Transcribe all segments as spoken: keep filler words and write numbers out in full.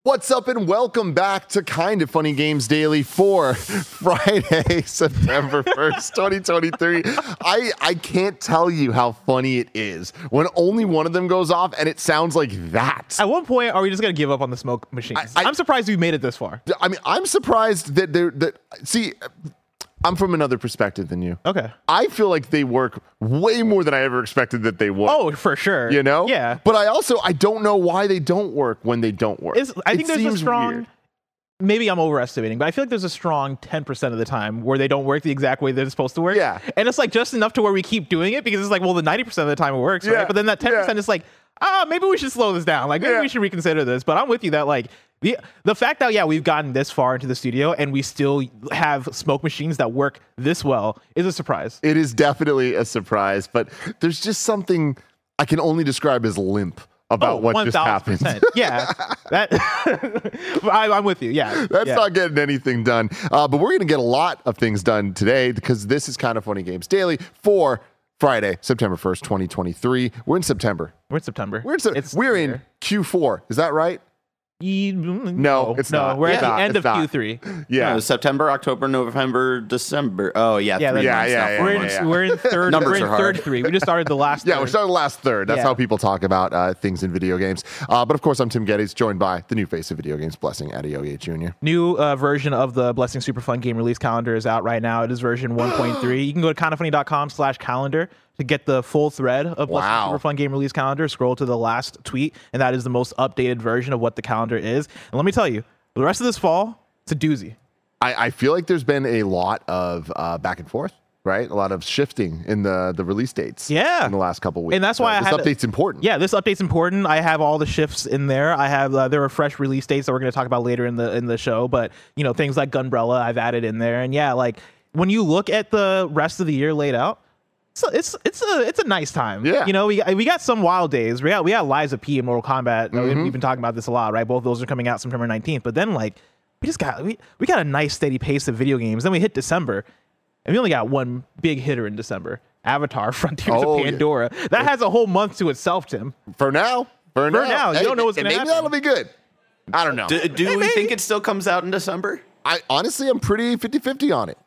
What's up and welcome back to Kinda Funny Games Daily for Friday, September first, twenty twenty-three. I, I can't tell you how funny it is when only one of them goes off and it sounds like that. At one point, are we just going to give up on the smoke machines? I, I, I'm surprised we made it this far. I mean, I'm surprised that they're, that, see, I'm from another perspective than you. Okay. I feel like they work way more than I ever expected that they would. Oh, for sure. You know? Yeah. But I also, I don't know why they don't work when they don't work. It's, I it think there's a strong, weird. maybe I'm overestimating, but I feel like there's a strong ten percent of the time where they don't work the exact way they're supposed to work. Yeah. And it's like just enough to where we keep doing it because it's like, well, the ninety percent of the time it works, Yeah. right? But then that ten percent Yeah. is like, ah, maybe we should slow this down. Like, maybe Yeah. we should reconsider this. But I'm with you that, like, the the fact that, yeah, we've gotten this far into the studio and we still have smoke machines that work this well is a surprise. It is definitely a surprise, but there's just something I can only describe as limp about Oh, what just happened. Yeah, that I, I'm with you. Yeah, That's yeah. not getting anything done. Uh, but we're going to get a lot of things done today because this is Kinda Funny Games Daily for Friday, September first, twenty twenty-three. We're in September. We're in September. We're in, Se- It's we're in here. Q four. Is that right? E- No, it's no, not. We're It's at the not. end It's of not. Q three. Yeah. No, September, October, November, December. Oh, yeah. Yeah, three that's- Yeah, months yeah, now, yeah, four We're in, months. yeah. we're in third. Numbers we're in are hard. third three. We just started the last. Yeah, third. we're starting the last third. That's Yeah. how people talk about uh, things in video games. Uh, but of course, I'm Tim Geddes, joined by the new face of video games, Blessing Adeoye Junior New uh, version of the Blessing Super Fun Game release calendar is out right now. It is version one point three. You can go to kindafunny.com slash calendar to get the full thread of Blessing Wow. Super Fun Game release calendar. Scroll to the last tweet, and that is the most updated version of what the calendar is. And let me tell you, the rest of this fall, it's a doozy. I, I feel like there's been a lot of uh, back and forth, right? A lot of shifting in the, the release dates Yeah. in the last couple weeks. And that's why I this had- update's important. Yeah, this update's important. I have all the shifts in there. I have uh, there are fresh release dates that we're going to talk about later in the in the show. But you know, things like Gunbrella, I've added in there. And yeah, like when you look at the rest of the year laid out, it's it's it's a it's a nice time. Yeah. You know, we we got some wild days. We got we got Liza P and Mortal Kombat. Mm-hmm. We've been talking about this a lot, right? Both of those are coming out September nineteenth. But then like we just got we, we got a nice steady pace of video games. Then we hit December, and we only got one big hitter in December. Avatar: Frontiers Oh, of yeah. Pandora. That has a whole month to itself, Tim. For now. For, now. now, you don't know what's and gonna maybe happen. that'll be good. I don't know. Do, do we maybe. think it still comes out in December? I honestly, I'm pretty fifty-fifty on it.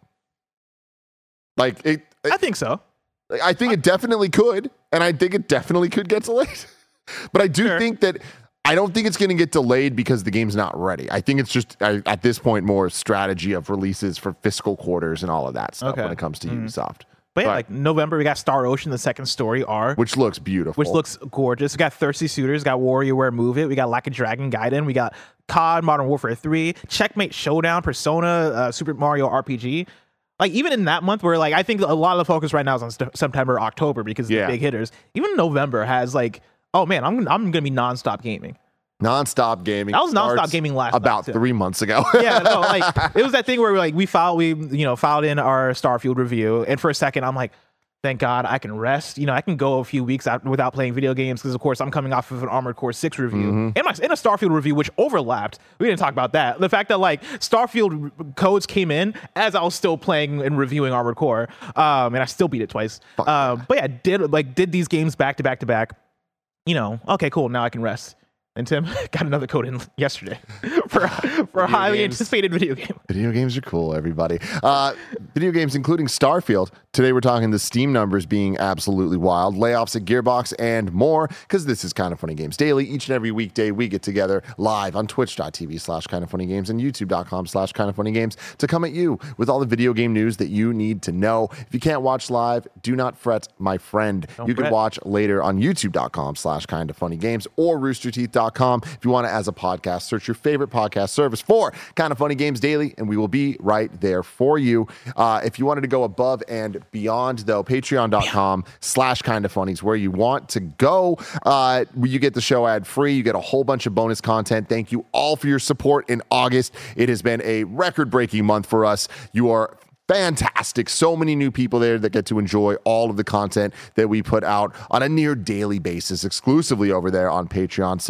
Like, it, it- I think so. I think it definitely could, and I think it definitely could get delayed. But I do Sure. think that I don't think it's going to get delayed because the game's not ready. I think it's just I, at this point more strategy of releases for fiscal quarters and all of that stuff Okay. when it comes to Ubisoft. But yeah, Right. like November, we got Star Ocean, the second story arc, Which looks beautiful. which looks gorgeous. We got Thirsty Suitors, got WarioWare Move It, we got Like a Dragon Gaiden, we got C O D, Modern Warfare three, Checkmate Showdown, Persona, uh, Super Mario R P G. Like even in that month, where like I think a lot of the focus right now is on st- September, October because of Yeah. the big hitters. Even November has like, oh man, I'm I'm gonna be nonstop gaming. nonstop gaming. I was nonstop starts gaming last about night, too. three months ago. Yeah, no, like it was that thing where like we filed, we you know filed in our Starfield review, and for a second I'm like, thank God I can rest. You know, I can go a few weeks out without playing video games because, of course, I'm coming off of an Armored Core six review Mm-hmm. and, my, and a Starfield review, which overlapped. We didn't talk about that. The fact that, like, Starfield r- codes came in as I was still playing and reviewing Armored Core, um, and I still beat it twice. Um, but, yeah, did like did these games back to back to back. You know, okay, cool, now I can rest. And Tim got another code in yesterday for, for a highly games. anticipated video game. Video games are cool, everybody. Uh, video games, including Starfield. Today, we're talking the Steam numbers being absolutely wild, layoffs at Gearbox, and more, because this is Kinda Funny Games Daily. Each and every weekday, we get together live on twitch.tv slash Kinda Funny Games and youtube.com slash Kinda Funny Games to come at you with all the video game news that you need to know. If you can't watch live, do not fret, my friend. Don't you can fret. watch later on youtube.com slash Kinda Funny Games or rooster teeth dot com. If you want to, as a podcast, search your favorite podcast service for Kinda Funny Games Daily, and we will be right there for you. Uh, if you wanted to go above and beyond, though, patreon.com slash Kinda Funny is where you want to go. Uh, you get the show ad free. You get a whole bunch of bonus content. Thank you all for your support in August. It has been a record-breaking month for us. You are fantastic. So many new people there that get to enjoy all of the content that we put out on a near daily basis exclusively over there on Patreon. So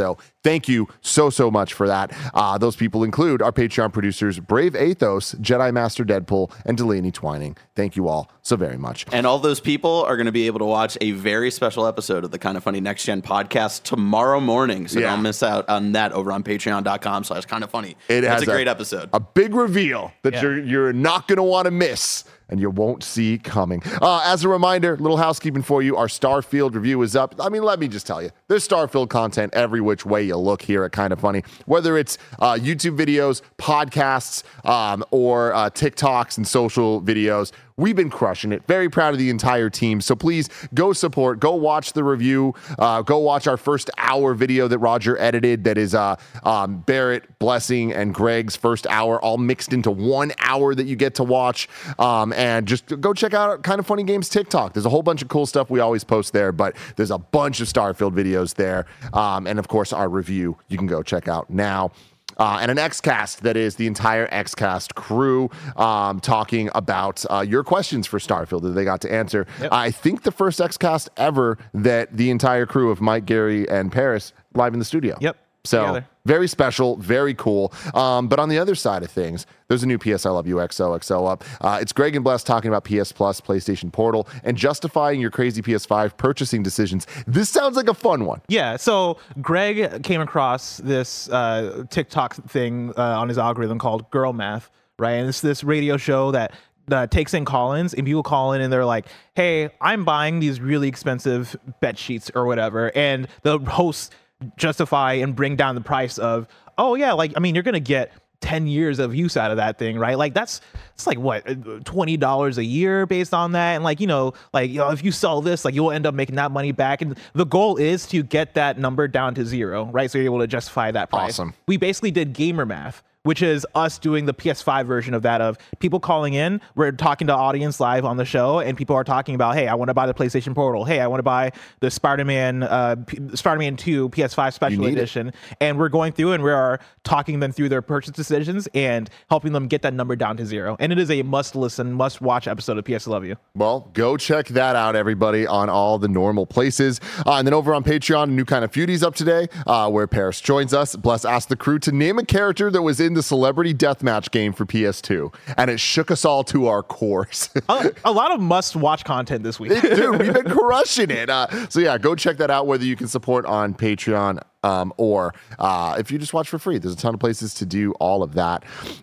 thank you so, so much for that. Uh, those people include our Patreon producers, Brave Athos, Jedi Master Deadpool, and Delaney Twining. Thank you all so very much. And all those people are going to be able to watch a very special episode of the Kind of Funny Next Gen podcast tomorrow morning. So Yeah. don't miss out on that over on patreon.com slash kind of funny. It That's has a great episode. A big reveal that Yeah. you're you're not going to want to miss and you won't see coming. Uh, as a reminder, little housekeeping for you, our Starfield review is up. I mean, let me just tell you, there's Starfield content every which way you look here at Kind of Funny, whether it's uh, YouTube videos, podcasts, um, or uh, TikToks and social videos. We've been crushing it. Very proud of the entire team. So please go support, go watch the review, uh, go watch our first hour video that Roger edited that is uh, um, Barrett, Blessing, and Greg's first hour all mixed into one hour that you get to watch. Um, and just go check out Kind of Funny Games TikTok. There's a whole bunch of cool stuff we always post there, but there's a bunch of Starfield videos there. Um, and of course, our review you can go check out now. Uh, and an Xcast that is the entire Xcast crew um, talking about uh, your questions for Starfield that they got to answer. Yep. I think the first Xcast ever that the entire crew of Mike, Gary, and Paris live in the studio. Yep. So Together. very special, very cool. Um, but on the other side of things, there's a new P S I Love You X O X O up. Uh, it's Greg and Bless talking about P S Plus, PlayStation Portal, and justifying your crazy P S five purchasing decisions. This sounds like a fun one. Yeah, so Greg came across this uh, TikTok thing uh, on his algorithm called Girl Math, right? And it's this radio show that uh, takes in call-ins, and people call in and they're like, hey, I'm buying these really expensive bed sheets or whatever. And the hosts justify and bring down the price of, oh, yeah, like, I mean, you're going to get ten years of use out of that thing, right? Like that's it's like what twenty dollars a year based on that. And like, you know, like, you know, if you sell this, like you'll end up making that money back. And the goal is to get that number down to zero, right? So you're able to justify that price. Awesome. We basically did gamer math, which is us doing the P S five version of that, of people calling in. We're talking to audience live on the show, and people are talking about, hey, I want to buy the PlayStation Portal. Hey, I want to buy the Spider-Man uh, P- Spider-Man two P S five Special Edition. It. And we're going through and we are talking them through their purchase decisions and helping them get that number down to zero. And it is a must-listen, must-watch episode of P S I Love You. Well, go check that out, everybody, on all the normal places. Uh, and then over on Patreon, a new Kind of Feudies up today, uh, where Paris joins us. Bless asked the crew to name a character that was in the Celebrity Deathmatch game for P S two, and it shook us all to our cores. a, a lot of must-watch content this week. Dude, we've been crushing it. Uh, so yeah, go check that out, whether you can support on Patreon um, or uh, if you just watch for free. There's a ton of places to do all of that.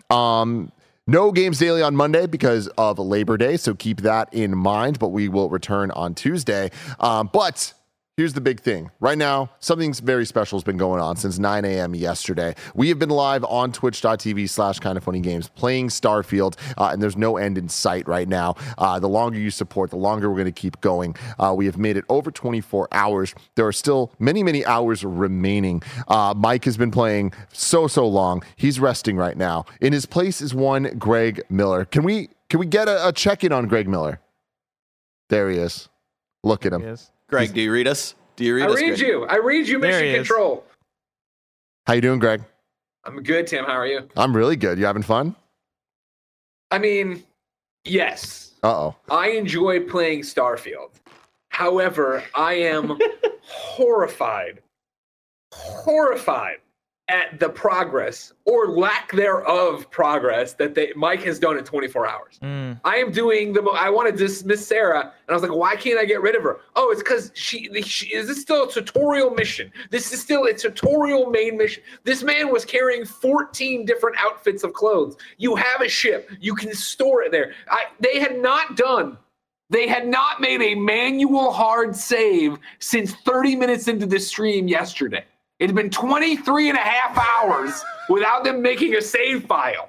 Um, No Games Daily on Monday because of Labor Day, so keep that in mind, but we will return on Tuesday. Um, but here's the big thing. Right now, something very special has been going on since nine a.m. yesterday. We have been live on twitch.tv slash kind of funny games playing Starfield, uh, and there's no end in sight right now. Uh, the longer you support, the longer we're going to keep going. Uh, we have made it over twenty-four hours. There are still many, many hours remaining. Uh, Mike has been playing so, so long. He's resting right now. In his place is one Greg Miller. Can we, can we get a, a check-in on Greg Miller? There he is. Look at him. Yes. Greg, do you read us? Do you read I us? read Greg? you. I read you. There Mission he is. Control. How you doing, Greg? I'm good, Tim. How are you? I'm really good. You having fun? I mean, yes. Uh-oh. I enjoy playing Starfield. However, I am horrified, horrified at the progress or lack thereof progress that they Mike has done in twenty-four hours. Mm. I am doing the. I want to dismiss Sarah, and I was like, why can't I get rid of her? Oh, it's because she, she. Is this still a tutorial mission? This is still a tutorial main mission. This man was carrying fourteen different outfits of clothes. You have a ship. You can store it there. I, they had not done. They had not made a manual hard save since thirty minutes into the stream yesterday. It had been twenty-three and a half hours without them making a save file.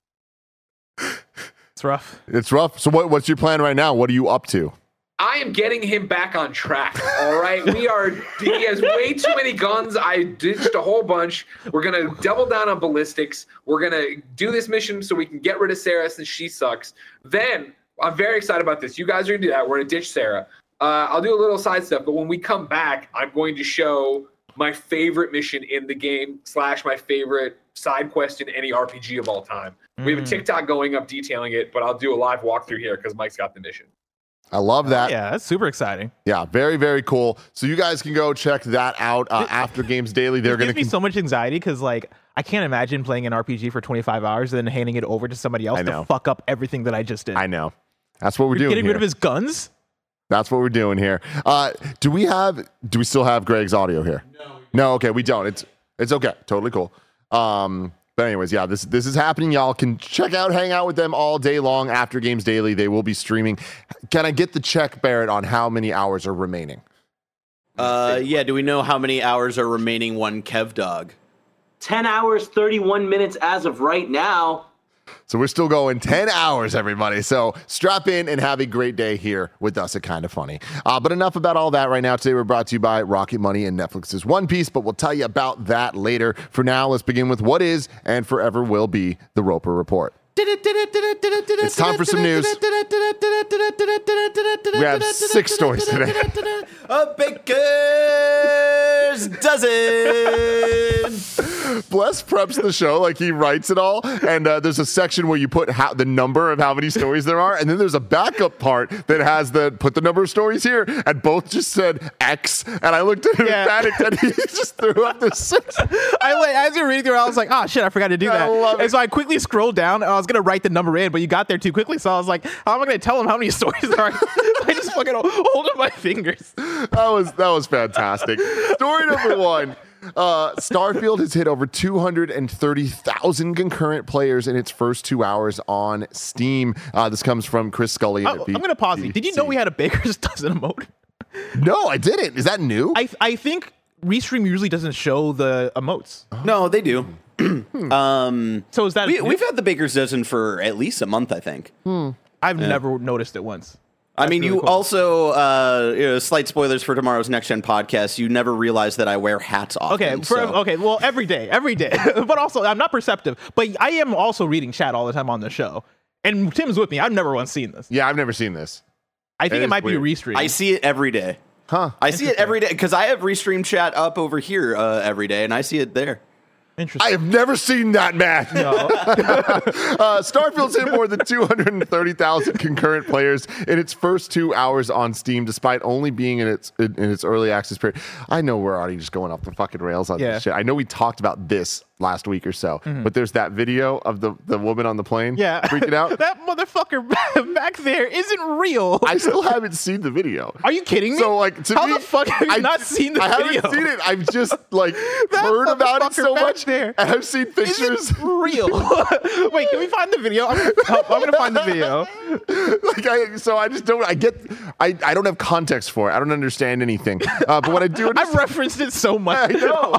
It's rough. It's rough. So what, what's your plan right now? What are you up to? I am getting him back on track. All right. We are, he has way too many guns. I ditched a whole bunch. We're going to double down on ballistics. We're going to do this mission so we can get rid of Sarah since she sucks. Then I'm very excited about this. You guys are going to do that. We're going to ditch Sarah. Uh, I'll do a little side stuff, but when we come back, I'm going to show my favorite mission in the game slash my favorite side quest in any R P G of all time. Mm. We have a TikTok going up detailing it, but I'll do a live walkthrough here because Mike's got the mission. I love that. Yeah, that's super exciting. Yeah, very, very cool. So you guys can go check that out uh, after Games Daily. They're It going gives to me so much anxiety because, like, I can't imagine playing an R P G for twenty-five hours and then handing it over to somebody else I know. to fuck up everything that I just did. I know. That's what we're You're doing getting here. rid of his guns? That's what we're doing here. Uh, do we have? Do we still have Greg's audio here? No. No. Okay, we don't. It's it's okay. Totally cool. Um, but anyways, yeah, this this is happening. Y'all can check out, hang out with them all day long after Games Daily. They will be streaming. Can I get the check, Barrett, on how many hours are remaining? Uh, yeah. Do we know how many hours are remaining? One Kev Dog. ten hours, thirty-one minutes as of right now. So we're still going ten hours, everybody. So strap in and have a great day here with us at Kinda Funny. Uh, but enough about all that right now. Today we're brought to you by Rocket Money and Netflix's One Piece, but we'll tell you about that later. For now, let's begin with what is and forever will be the Roper Report. It's time for some news. We have six stories today. A baker's dozen. Bless preps the show, like he writes it all, and uh, there's a section where you put how, the number of how many stories there are, and then there's a backup part that has the put the number of stories here, and both just said X, and I looked at him Yeah. and panicked, and he just threw up the six. I like, as you're reading through, I was like, oh shit, I forgot to do I that. love it. And so I quickly scrolled down. And I was gonna write the number in, but you got there too quickly. So I was like, how am I gonna tell them how many stories there are? I just fucking hold up my fingers. That was that was fantastic. Story number one. Uh, Starfield has hit over two hundred thirty thousand concurrent players in its first two hours on Steam. Uh, this comes from Chris Scully. Oh, I'm gonna pause you. Did you know we had a Baker's Dozen emote? No, I didn't. Is that new? I I think Restream usually doesn't show the emotes. No, they do. um, So is that we, we've had the baker's dozen for at least a month, I think. I've never noticed it once. I mean, really you cool. also, uh, you know, slight spoilers for tomorrow's Next Gen podcast. You never realize that I wear hats often. Okay, for, so- okay. Well, every day, every day. But also, I'm not perceptive. But I am also reading chat all the time on the show. And Tim's with me. I've never once seen this. Yeah, I've never seen this. I think It it, is might weird. be Restream. I see it every day. Huh. I see it every day because I have Restream chat up over here uh, every day, and I see it there. Interesting. I have never seen that, man. No. uh, Starfield's hit more than two hundred thirty thousand concurrent players in its first two hours on Steam, despite only being in its in, in its early access period. I know we're already just going off the fucking rails on Yeah. this shit. I know we talked about this last week or so, but there's that video of the, the woman on the plane Yeah. freaking out. That motherfucker back there isn't real. I still haven't seen the video. Are you kidding me? So like, to How me, the fuck have you I- not seen the I video? haven't seen it. I've just like That heard about it motherfucker so back much, there and I've seen pictures. Isn't real. Wait, can we find the video? I'm gonna, I'm gonna find the video. like I, so I just don't. I get. I, I don't have context for it. I don't understand anything. Uh, but what I do, I've understand, referenced it so much. I know.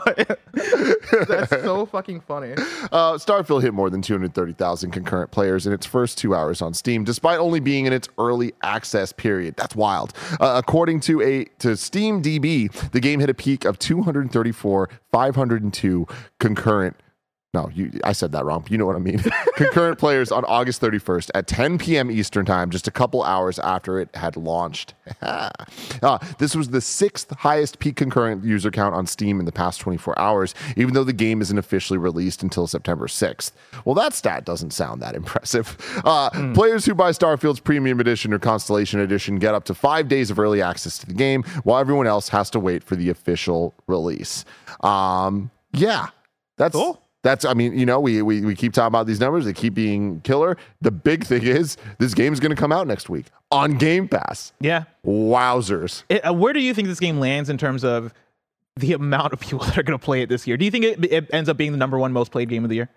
That's so fucking funny. uh, Starfield hit more than two hundred thirty thousand concurrent players in its first two hours on Steam, despite only being in its early access period. That's wild. Uh, according to a to Steam D B, the game hit a peak of two hundred thirty-four thousand five hundred two concurrent. No, you, I said that wrong. You know what I mean. Concurrent players on August thirty-first at ten p.m. Eastern time, just a couple hours after it had launched. uh, this was the sixth highest peak concurrent user count on Steam in the past twenty-four hours, even though the game isn't officially released until September sixth. Well, that stat doesn't sound that impressive. Uh, mm. Players who buy Starfield's Premium Edition or Constellation Edition get up to five days of early access to the game, while everyone else has to wait for the official release. Um, yeah, that's cool. That's, I mean, you know, we, we we keep talking about these numbers. They keep being killer. The big thing is this game is going to come out next week on Game Pass. Yeah. Wowzers. It, uh, where do you think this game lands in terms of the amount of people that are going to play it this year? Do you think it, it ends up being the number one most played game of the year?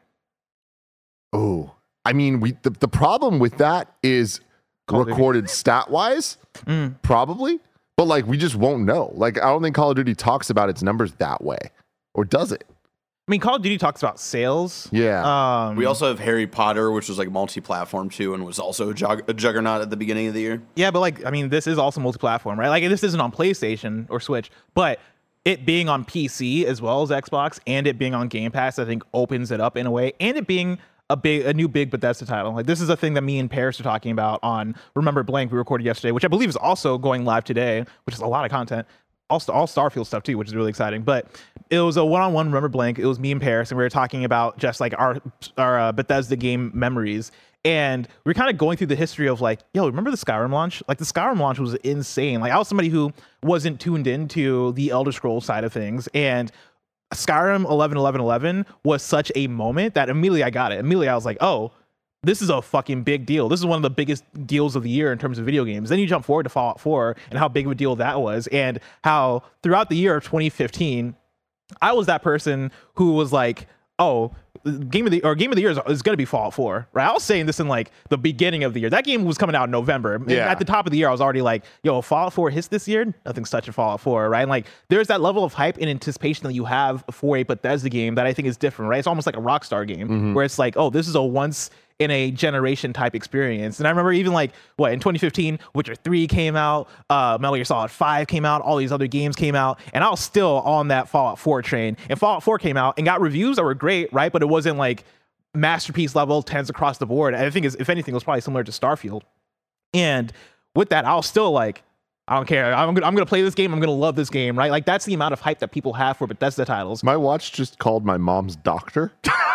Oh, I mean, we the, the problem with that is Call of recorded stat-wise, Mm. probably. But, like, we just won't know. Like, I don't think Call of Duty talks about its numbers that way. Or does it? I mean, Call of Duty talks about sales. Yeah. Um, We also have Harry Potter, which was like multi-platform too, and was also a, jug- a juggernaut at the beginning of the year. Yeah, but like, I mean, this is also multi-platform, right? Like, this isn't on PlayStation or Switch, but it being on P C as well as Xbox and it being on Game Pass, I think opens it up in a way, and it being a big, a new big Bethesda title. Like, this is a thing that me and Paris are talking about on Remember Blank we recorded yesterday, which I believe is also going live today, which is a lot of content. All, all Starfield stuff too, which is really exciting. But it was a one-on-one Remember Blank. It was me and Paris, and we were talking about just like our our uh, Bethesda game memories. And we're kind of going through the history of like, yo, remember the Skyrim launch? Like the Skyrim launch was insane. Like I was somebody who wasn't tuned into the Elder Scrolls side of things, and Skyrim eleven eleven eleven was such a moment that immediately I got it. Immediately I was like, oh, this is a fucking big deal. This is one of the biggest deals of the year in terms of video games. Then you jump forward to Fallout four and how big of a deal that was, and how throughout the year of twenty fifteen, I was that person who was like, oh, game of the or game of the year is, is going to be Fallout four, right? I was saying this in like the beginning of the year. That game was coming out in November. And Yeah. at the top of the year, I was already like, yo, if Fallout four hits this year, nothing's touching Fallout four, right? And like there's that level of hype and anticipation that you have for a Bethesda game that I think is different, right? It's almost like a Rockstar game Mm-hmm. where it's like, oh, this is a once in a generation type experience. And I remember even like what in twenty fifteen, Witcher three came out, uh, Metal Gear Solid five came out, all these other games came out, and I was still on that Fallout four train. And Fallout four came out and got reviews that were great, right? But it wasn't like masterpiece level, tens across the board. And I think, is, if anything, it was probably similar to Starfield. And with that, I was still like, I don't care. I'm gonna, I'm gonna play this game. I'm gonna love this game, right? Like that's the amount of hype that people have for Bethesda titles. My watch just called my mom's doctor.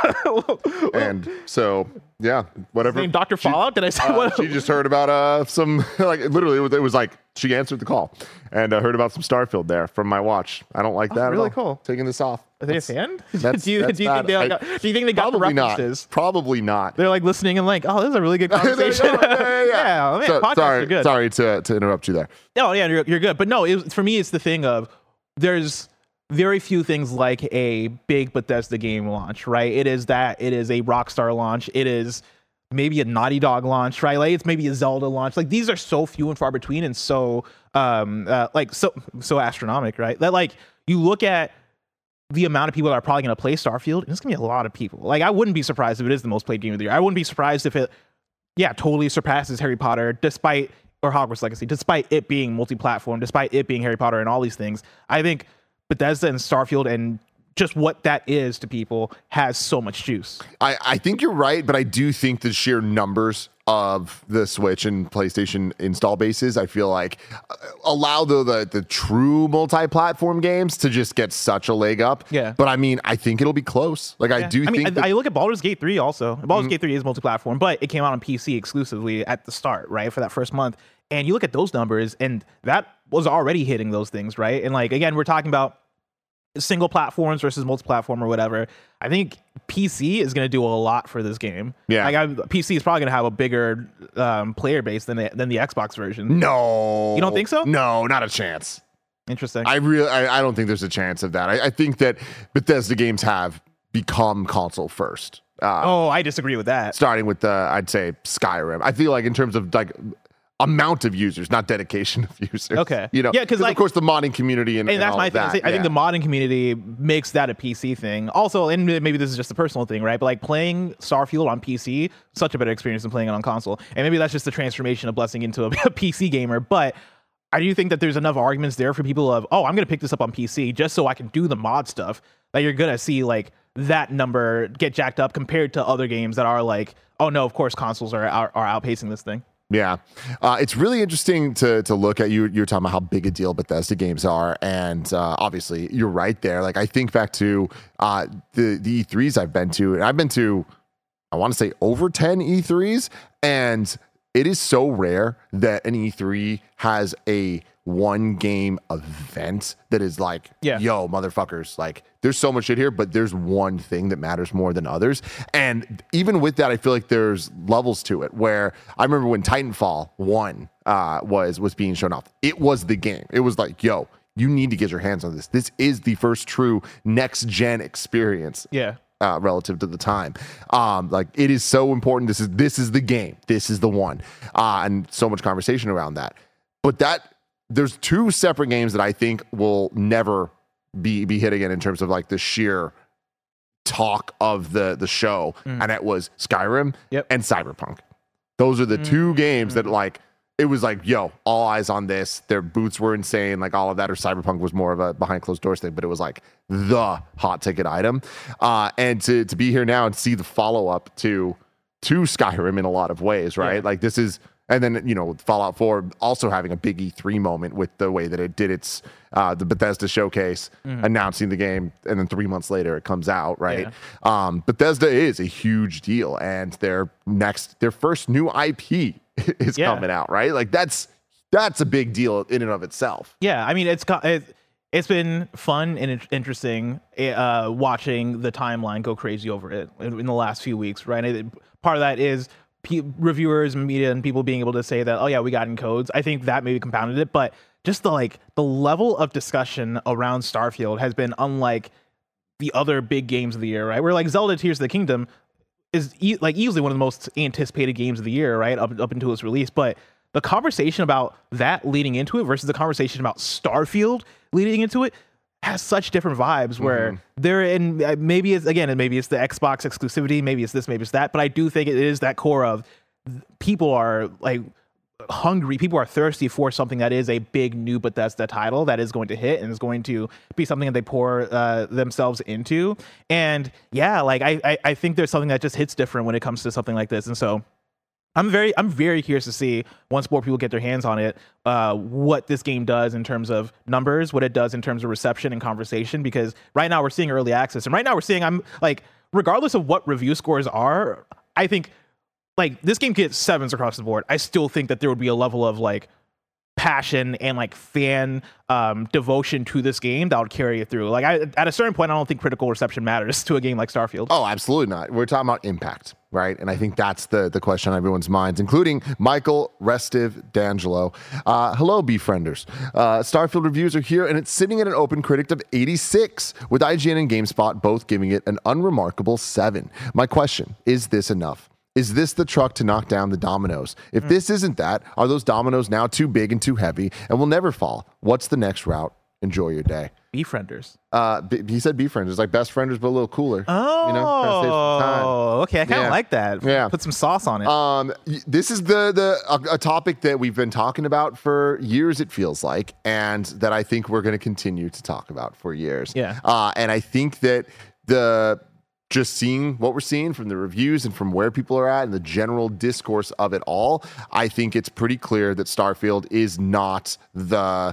And so, yeah, whatever. Name Doctor She- Fallout? Did I say uh, what? she just heard about uh some like literally it was, it was like she answered the call and uh, heard about some Starfield there from my watch. I don't like that. at really all. cool. Taking this off. Are they a That's- fan? that's- do you, that's do you bad. think they like, I- do you think they got the Probably not. references? Probably not. They're like listening and like, oh, this is a really good conversation. yeah, yeah, yeah. man, So- podcasts sorry, are good. sorry to, to interrupt you there. No, yeah, you're, you're good. But no, it, for me, it's the thing of there's very few things like a big Bethesda game launch, right? It is that. It is a Rockstar launch. It is maybe a Naughty Dog launch, right? Like it's maybe a Zelda launch. Like these are so few and far between, and so um uh, like so so astronomical, right? That like you look at the amount of people that are probably going to play Starfield, and it's going to be a lot of people. Like I wouldn't be surprised if it is the most played game of the year. I wouldn't be surprised if it, yeah, totally surpasses Harry Potter, despite or Hogwarts Legacy, despite it being multi-platform, despite it being Harry Potter and all these things. I think Bethesda and Starfield and just what that is to people has so much juice. I, I think you're right, but I do think the sheer numbers of the Switch and PlayStation install bases, I feel like uh, allow the, the the true multi-platform games to just get such a leg up. Yeah. But I mean, I think it'll be close. Like I Yeah. do I mean, think I, that- I look at Baldur's Gate three also. Baldur's Gate three is multi-platform, but it came out on P C exclusively at the start, right, for that first month. And you look at those numbers, and that was already hitting those things, right? And like again, we're talking about single platforms versus multi-platform or whatever. I think P C is going to do a lot for this game. Yeah. like I, P C is probably going to have a bigger um, player base than the, than the Xbox version. no. You don't think so? No, not a chance. Interesting. I really, I, I don't think there's a chance of that. I, I think that Bethesda games have become console first. Uh, oh, I disagree with that. starting with the, I'd say Skyrim. I feel like in terms of like amount of users, not dedication of users. Okay. You know, Yeah, 'cause, like- of course the modding community and, And and that's all my of thing. that. I think yeah. the modding community makes that a P C thing. Also, and maybe this is just a personal thing, right? But like playing Starfield on P C, such a better experience than playing it on console. And maybe that's just the transformation of blessing into a, a P C gamer. But I do think that there's enough arguments there for people of, oh, I'm going to pick this up on P C just so I can do the mod stuff. That you're going to see like that number get jacked up compared to other games that are like, oh no, of course consoles are are, are outpacing this thing. Yeah, uh, it's really interesting to to look at. You you're talking about how big a deal Bethesda games are, and uh, obviously you're right there. Like I think back to uh, the the E threes I've been to, and I've been to, I want to say over ten E threes, and it is so rare that an E three has a one game event that is like, Yeah. yo, motherfuckers, like there's so much shit here, but there's one thing that matters more than others. And even with that, I feel like there's levels to it where I remember when Titanfall one uh, was, was being shown off, it was the game. It was like, yo, you need to get your hands on this. This is the first true next gen experience. Yeah. Uh, relative to the time, um, like it is so important. This is this is the game. This is the one, uh, and so much conversation around that. But that there's two separate games that I think will never be be hit again in terms of like the sheer talk of the the show, Mm. and that was Skyrim Yep. and Cyberpunk. Those are the two games that like. It was like, yo, all eyes on this. Their boots were insane, like all of that. Or Cyberpunk was more of a behind closed doors thing, but it was like the hot ticket item. Uh, and to to be here now and see the follow up to to Skyrim in a lot of ways, right? Yeah. Like this is, And then, you know, Fallout four also having a big E three moment with the way that it did its uh, the Bethesda showcase, mm-hmm. announcing the game, and then three months later it comes out, right? Yeah. Um, Bethesda is a huge deal, and their next, their first new I P is yeah. coming out, right? Like that's that's a big deal in and of itself. Yeah, I mean, it's it, it's been fun and interesting uh, watching the timeline go crazy over it in, in the last few weeks, right? It, part of that is P- reviewers and media and people being able to say that, oh yeah, we got encodes. I think that maybe compounded it, but just the like the level of discussion around Starfield has been unlike the other big games of the year, right? Where like Zelda Tears of the Kingdom is e- like easily one of the most anticipated games of the year, right? Up up until its release, but the conversation about that leading into it versus the conversation about Starfield leading into it has such different vibes where mm-hmm. they're in, maybe it's again, and maybe it's the Xbox exclusivity, maybe it's this, maybe it's that, but I do think it is that core of people are like hungry, people are thirsty for something that is a big new Bethesda title that is going to hit and is going to be something that they pour uh, themselves into. And yeah, like I, I, I think there's something that just hits different when it comes to something like this. And so I'm very, I'm very curious to see once more people get their hands on it, uh, what this game does in terms of numbers, what it does in terms of reception and conversation. Because right now we're seeing early access, and right now we're seeing, I'm like, regardless of what review scores are, I think like this game gets sevens across the board. I still think that there would be a level of like passion and like fan um, devotion to this game that would carry it through. Like I, at a certain point, I don't think critical reception matters to a game like Starfield. Oh, absolutely not. We're talking about impact, right? And I think that's the the question on everyone's minds, including Michael Restive D'Angelo. Uh, hello, Befrienders. Uh, Starfield reviews are here, and it's sitting at an open critic of eighty-six, with I G N and GameSpot both giving it an unremarkable seven. My question, is this enough? Is this the truck to knock down the dominoes? If mm. this isn't that, are those dominoes now too big and too heavy and will never fall? What's the next route? Enjoy your day. Befrienders. Uh, b- he said befrienders, like best frienders, but a little cooler. Oh, you know, trying to save some time. Okay, I kind of yeah. like that. Yeah, put some sauce on it. Um, this is the the a, a topic that we've been talking about for years. It feels like, and that I think we're going to continue to talk about for years. Yeah. Uh, and I think that the just seeing what we're seeing from the reviews and from where people are at and the general discourse of it all, I think it's pretty clear that Starfield is not the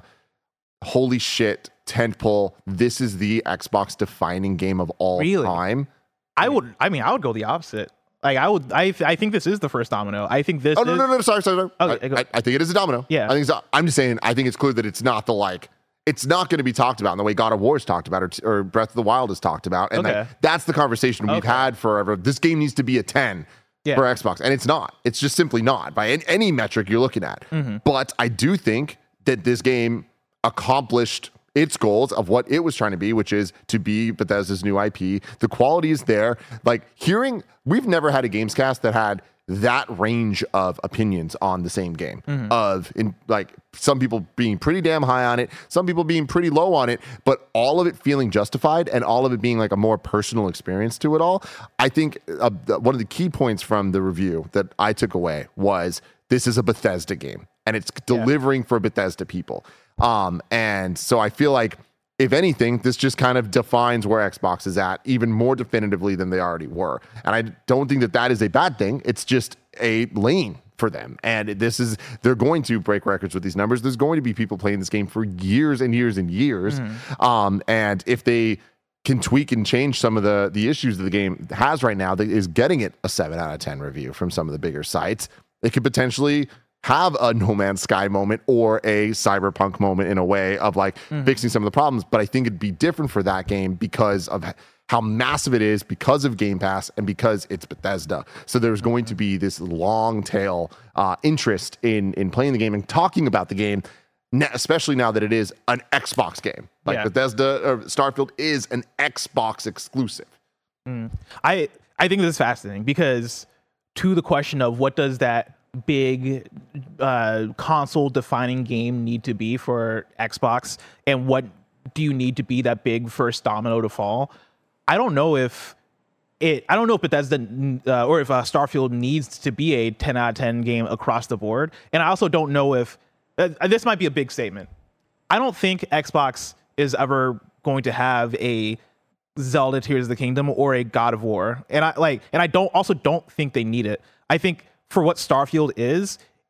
holy shit tentpole. This is the Xbox defining game of all really? time. I would, I mean, I would go the opposite. Like I would, I, I think this is the first domino. I think this. Oh no, is, no, no, no, sorry, sorry, sorry. Okay, I, I, I think it is a domino. Yeah, I think it's, I'm just saying. I think it's clear that it's not the like. It's not going to be talked about in the way God of War is talked about, or, or Breath of the Wild is talked about, and okay. like, that's the conversation we've okay. had forever. This game needs to be a ten yeah. for Xbox, and it's not. It's just simply not by any, any metric you're looking at. Mm-hmm. But I do think that this game accomplished its goals of what it was trying to be, which is to be Bethesda's new I P. The quality is there. Like hearing, we've never had a Gamescast that had that range of opinions on the same game, mm-hmm. of in like some people being pretty damn high on it, some people being pretty low on it, but all of it feeling justified and all of it being like a more personal experience to it all. I think uh, one of the key points from the review that I took away was this is a Bethesda game and it's delivering yeah. for Bethesda people. Um, and so I feel like if anything, this just kind of defines where Xbox is at even more definitively than they already were. And I don't think that that is a bad thing. It's just a lane for them. And this is, they're going to break records with these numbers. There's going to be people playing this game for years and years and years. Mm. Um, and if they can tweak and change some of the, the issues that the game has right now, that is getting it a seven out of ten review from some of the bigger sites, it could potentially have a No Man's Sky moment or a Cyberpunk moment in a way of like mm-hmm. fixing some of the problems. But I think it'd be different for that game because of how massive it is, because of Game Pass, and because it's Bethesda. So there's going to be this long tail uh, interest in in playing the game and talking about the game, especially now that it is an Xbox game. Like yeah. Bethesda or Starfield is an Xbox exclusive. Mm. I I think this is fascinating because to the question of what does that big uh, console defining game need to be for Xbox, and what do you need to be that big first domino to fall? I don't know if it, I don't know if Bethesda uh, or if uh, Starfield needs to be a ten out of ten game across the board. And I also don't know if, uh, this might be a big statement. I don't think Xbox is ever going to have a Zelda Tears of the Kingdom or a God of War. And I like, and I don't also don't think they need it. I think for what Starfield is,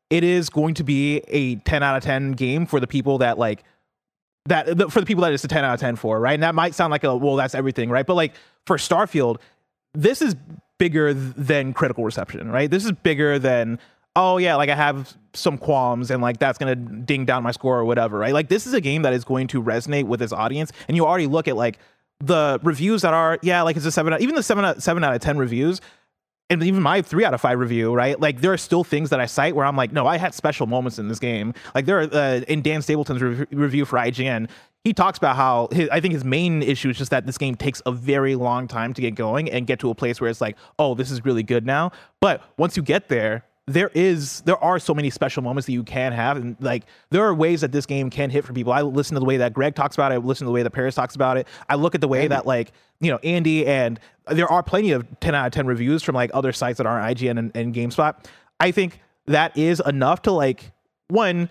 it is going to be a ten out of ten game for the people that like that the, for the people that it's a ten out of ten for, right? And that might sound like a well, that's everything, right? But like for Starfield, this is bigger than critical reception, right? This is bigger than, oh yeah, like I have some qualms and like that's gonna ding down my score or whatever, right? Like this is a game that is going to resonate with its audience, and you already look at like the reviews that are yeah, like it's a seven, even the seven out, seven out of ten reviews, and even my three out of five review, right? Like there are still things that I cite where I'm like, no, I had special moments in this game. Like there are uh, in Dan Stapleton's re- review for I G N. He talks about how his, I think his main issue is just that this game takes a very long time to get going and get to a place where it's like, oh, this is really good now. But once you get there, there is there are so many special moments that you can have, and like there are ways that this game can hit for people. I listen to the way that Greg talks about it. I listen to the way that Paris talks about it. I look at the way Andy. that like you know Andy, and there are plenty of ten out of ten reviews from like other sites that aren't I G N and, and GameSpot. I think that is enough to like one.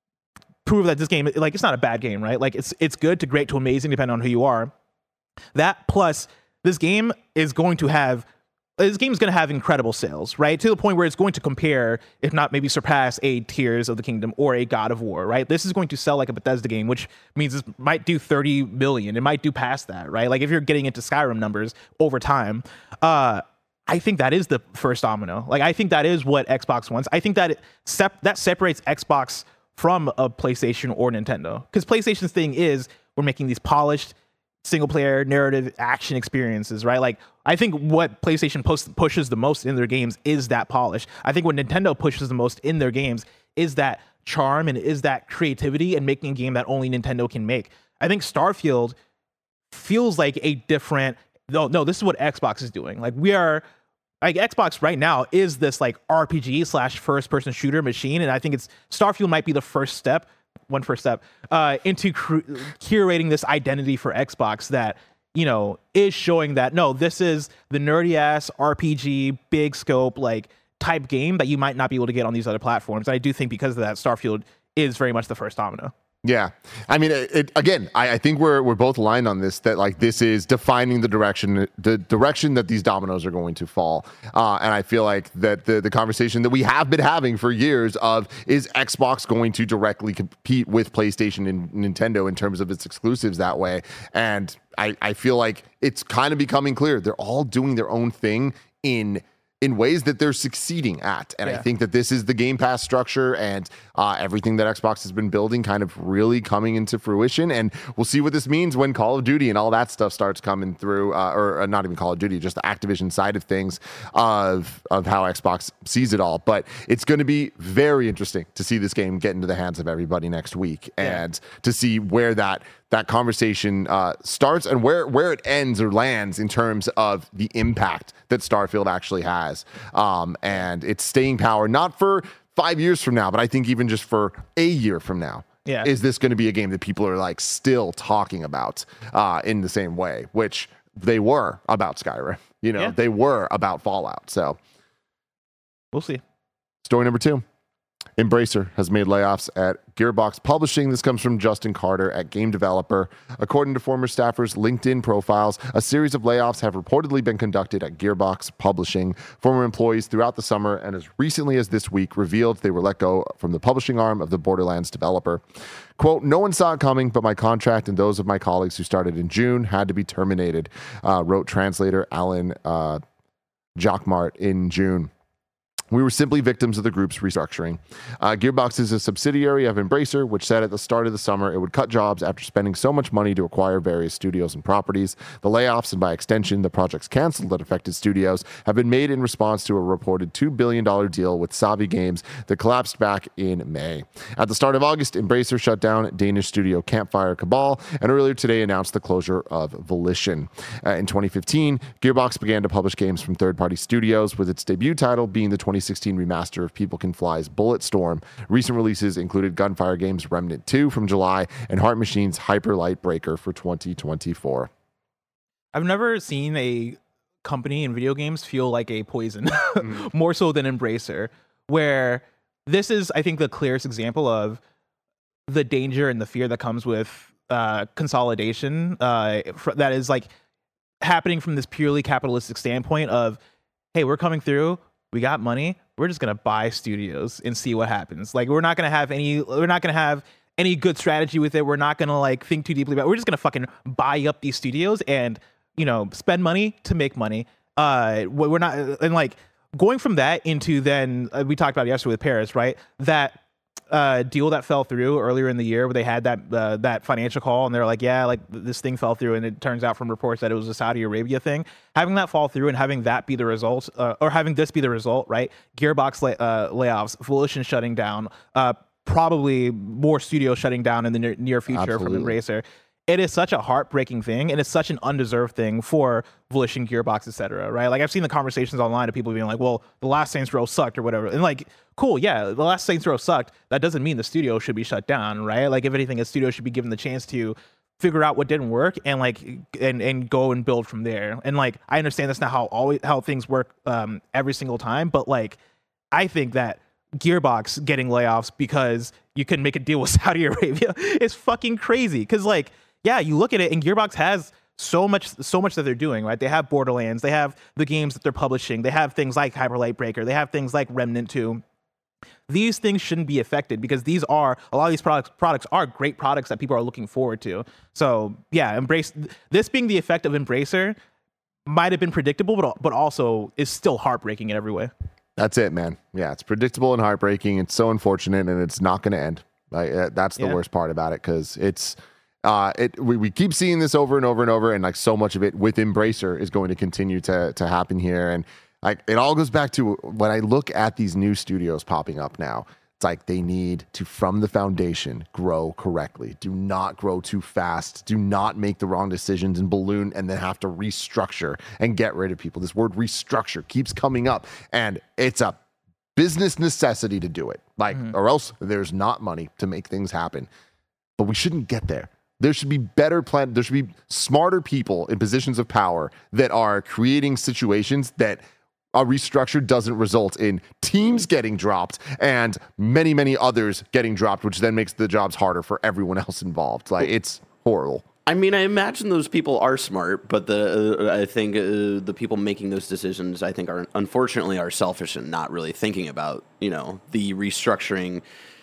prove that this game, like, it's not a bad game, right? Like, it's it's good to great to amazing, depending on who you are. That plus, this game is going to have, this game is going to have incredible sales, right? To the point where it's going to compare, if not maybe surpass, a Tears of the Kingdom or a God of War, right? This is going to sell like a Bethesda game, which means it might do thirty million. It might do past that, right? Like, if you're getting into Skyrim numbers over time, uh, I think that is the first domino. Like, I think that is what Xbox wants. I think that it sep- that separates Xbox from a PlayStation or Nintendo, because PlayStation's thing is we're making these polished single player narrative action experiences, right? Like I think what PlayStation post- pushes the most in their games is that polish. I think what Nintendo pushes the most in their games is that charm and is that creativity and making a game that only Nintendo can make. I think Starfield feels like a different, no, no, this is what Xbox is doing. Like we are, like Xbox right now is this like R P G slash first person shooter machine, and I think it's Starfield might be the first step, one first step, uh, into cr- curating this identity for Xbox that you know is showing that no, this is the nerdy ass R P G, big scope like type game that you might not be able to get on these other platforms. And I do think because of that, Starfield is very much the first domino. Yeah. I mean, it, it, again, I, I think we're we're both aligned on this, that like this is defining the direction, the direction that these dominoes are going to fall. Uh, and I feel like that the, the conversation that we have been having for years of is Xbox going to directly compete with PlayStation and Nintendo in terms of its exclusives that way. And I, I feel like it's kind of becoming clear. They're all doing their own thing in in ways that they're succeeding at. And yeah. I think that this is the Game Pass structure and uh, everything that Xbox has been building kind of really coming into fruition. And we'll see what this means when Call of Duty and all that stuff starts coming through, uh, or uh, not even Call of Duty, just the Activision side of things of, of how Xbox sees it all. But it's going to be very interesting to see this game get into the hands of everybody next week yeah. and to see where that that conversation uh, starts and where, where it ends or lands in terms of the impact that Starfield actually has. Um, and it's staying power, not for five years from now, but I think even just for a year from now. Yeah. Is this going to be a game that people are like still talking about uh, in the same way, which they were about Skyrim, you know, yeah. they were about Fallout. So we'll see. Story number two. Embracer has made layoffs at Gearbox Publishing. This comes from Justin Carter at Game Developer. According to former staffers' LinkedIn profiles, a series of layoffs have reportedly been conducted at Gearbox Publishing. Former employees throughout the summer and as recently as this week revealed they were let go from the publishing arm of the Borderlands developer. Quote, no one saw it coming, but my contract and those of my colleagues who started in June had to be terminated, uh, wrote translator Alan uh, Jacquemart in June. We were simply victims of the group's restructuring. Uh, Gearbox is a subsidiary of Embracer, which said at the start of the summer it would cut jobs after spending so much money to acquire various studios and properties. The layoffs, and by extension, the projects canceled that affected studios, have been made in response to a reported two billion dollars deal with Sabi Games that collapsed back in May. At the start of August, Embracer shut down Danish studio Campfire Cabal, and earlier today announced the closure of Volition. Uh, in twenty fifteen, Gearbox began to publish games from third-party studios, with its debut title being the twenty sixteen remaster of People Can Fly's Bulletstorm. Recent releases included Gunfire Games' Remnant two from July and Heart Machine's Hyper Light Breaker for twenty twenty-four. I've never seen a company in video games feel like a poison, mm. more so than Embracer, where this is, I think, the clearest example of the danger and the fear that comes with uh, consolidation uh, that is like happening from this purely capitalistic standpoint of, hey, we're coming through. we got money. We're just gonna buy studios and see what happens. Like we're not gonna have any. We're not gonna have any good strategy with it. We're not gonna like think too deeply about it. We're just gonna fucking buy up these studios and, you know, spend money to make money. Uh, we're not and like going from that into then uh, we talked about it yesterday with Paris, right? That uh, deal that fell through earlier in the year where they had that uh, that financial call and they're like, yeah, like this thing fell through, and it turns out from reports that it was a Saudi Arabia thing. Having that fall through and having that be the result, uh, or having this be the result, right? Gearbox lay, uh, layoffs, Volition shutting down, uh, probably more studios shutting down in the near, near future Absolutely. from Embracer. It is such a heartbreaking thing, and it's such an undeserved thing for Volition, Gearbox, et cetera, right? Like, I've seen the conversations online of people being like, well, the last Saints Row sucked or whatever. And like, cool, yeah, the last Saints Row sucked. That doesn't mean the studio should be shut down, right? Like, if anything, a studio should be given the chance to figure out what didn't work and like and and go and build from there. And like, I understand that's not how always how things work um, every single time, but like, I think that Gearbox getting layoffs because you couldn't make a deal with Saudi Arabia is fucking crazy. Because like, yeah, you look at it and Gearbox has so much so much that they're doing, right? They have Borderlands, they have the games that they're publishing, they have things like Hyper Light Breaker, they have things like Remnant two. These things shouldn't be affected because these are a lot of these products products are great products that people are looking forward to. So yeah, embrace this being the effect of Embracer might have been predictable, but but also is still heartbreaking in every way. That's it, man. Yeah, it's predictable and heartbreaking. It's so unfortunate, and it's not going to end. Like, uh, that's the Yeah. worst part about it, because it's uh, it. We, we keep seeing this over and over and over, and like so much of it with Embracer is going to continue to to happen here. And like it all goes back to when I look at these new studios popping up now. It's like they need to, from the foundation, grow correctly. Do not grow too fast. Do not make the wrong decisions and balloon and then have to restructure and get rid of people. This word restructure keeps coming up, and it's a business necessity to do it. Like, mm-hmm. or else there's not money to make things happen. But we shouldn't get there. There should be better plan. There should be smarter people in positions of power that are creating situations that a restructure doesn't result in teams getting dropped and many, many others getting dropped, which then makes the jobs harder for everyone else involved. Like, it's horrible. I mean, I imagine those people are smart, but the uh, I think uh, the people making those decisions, I think, are unfortunately are selfish and not really thinking about, you know, the restructuring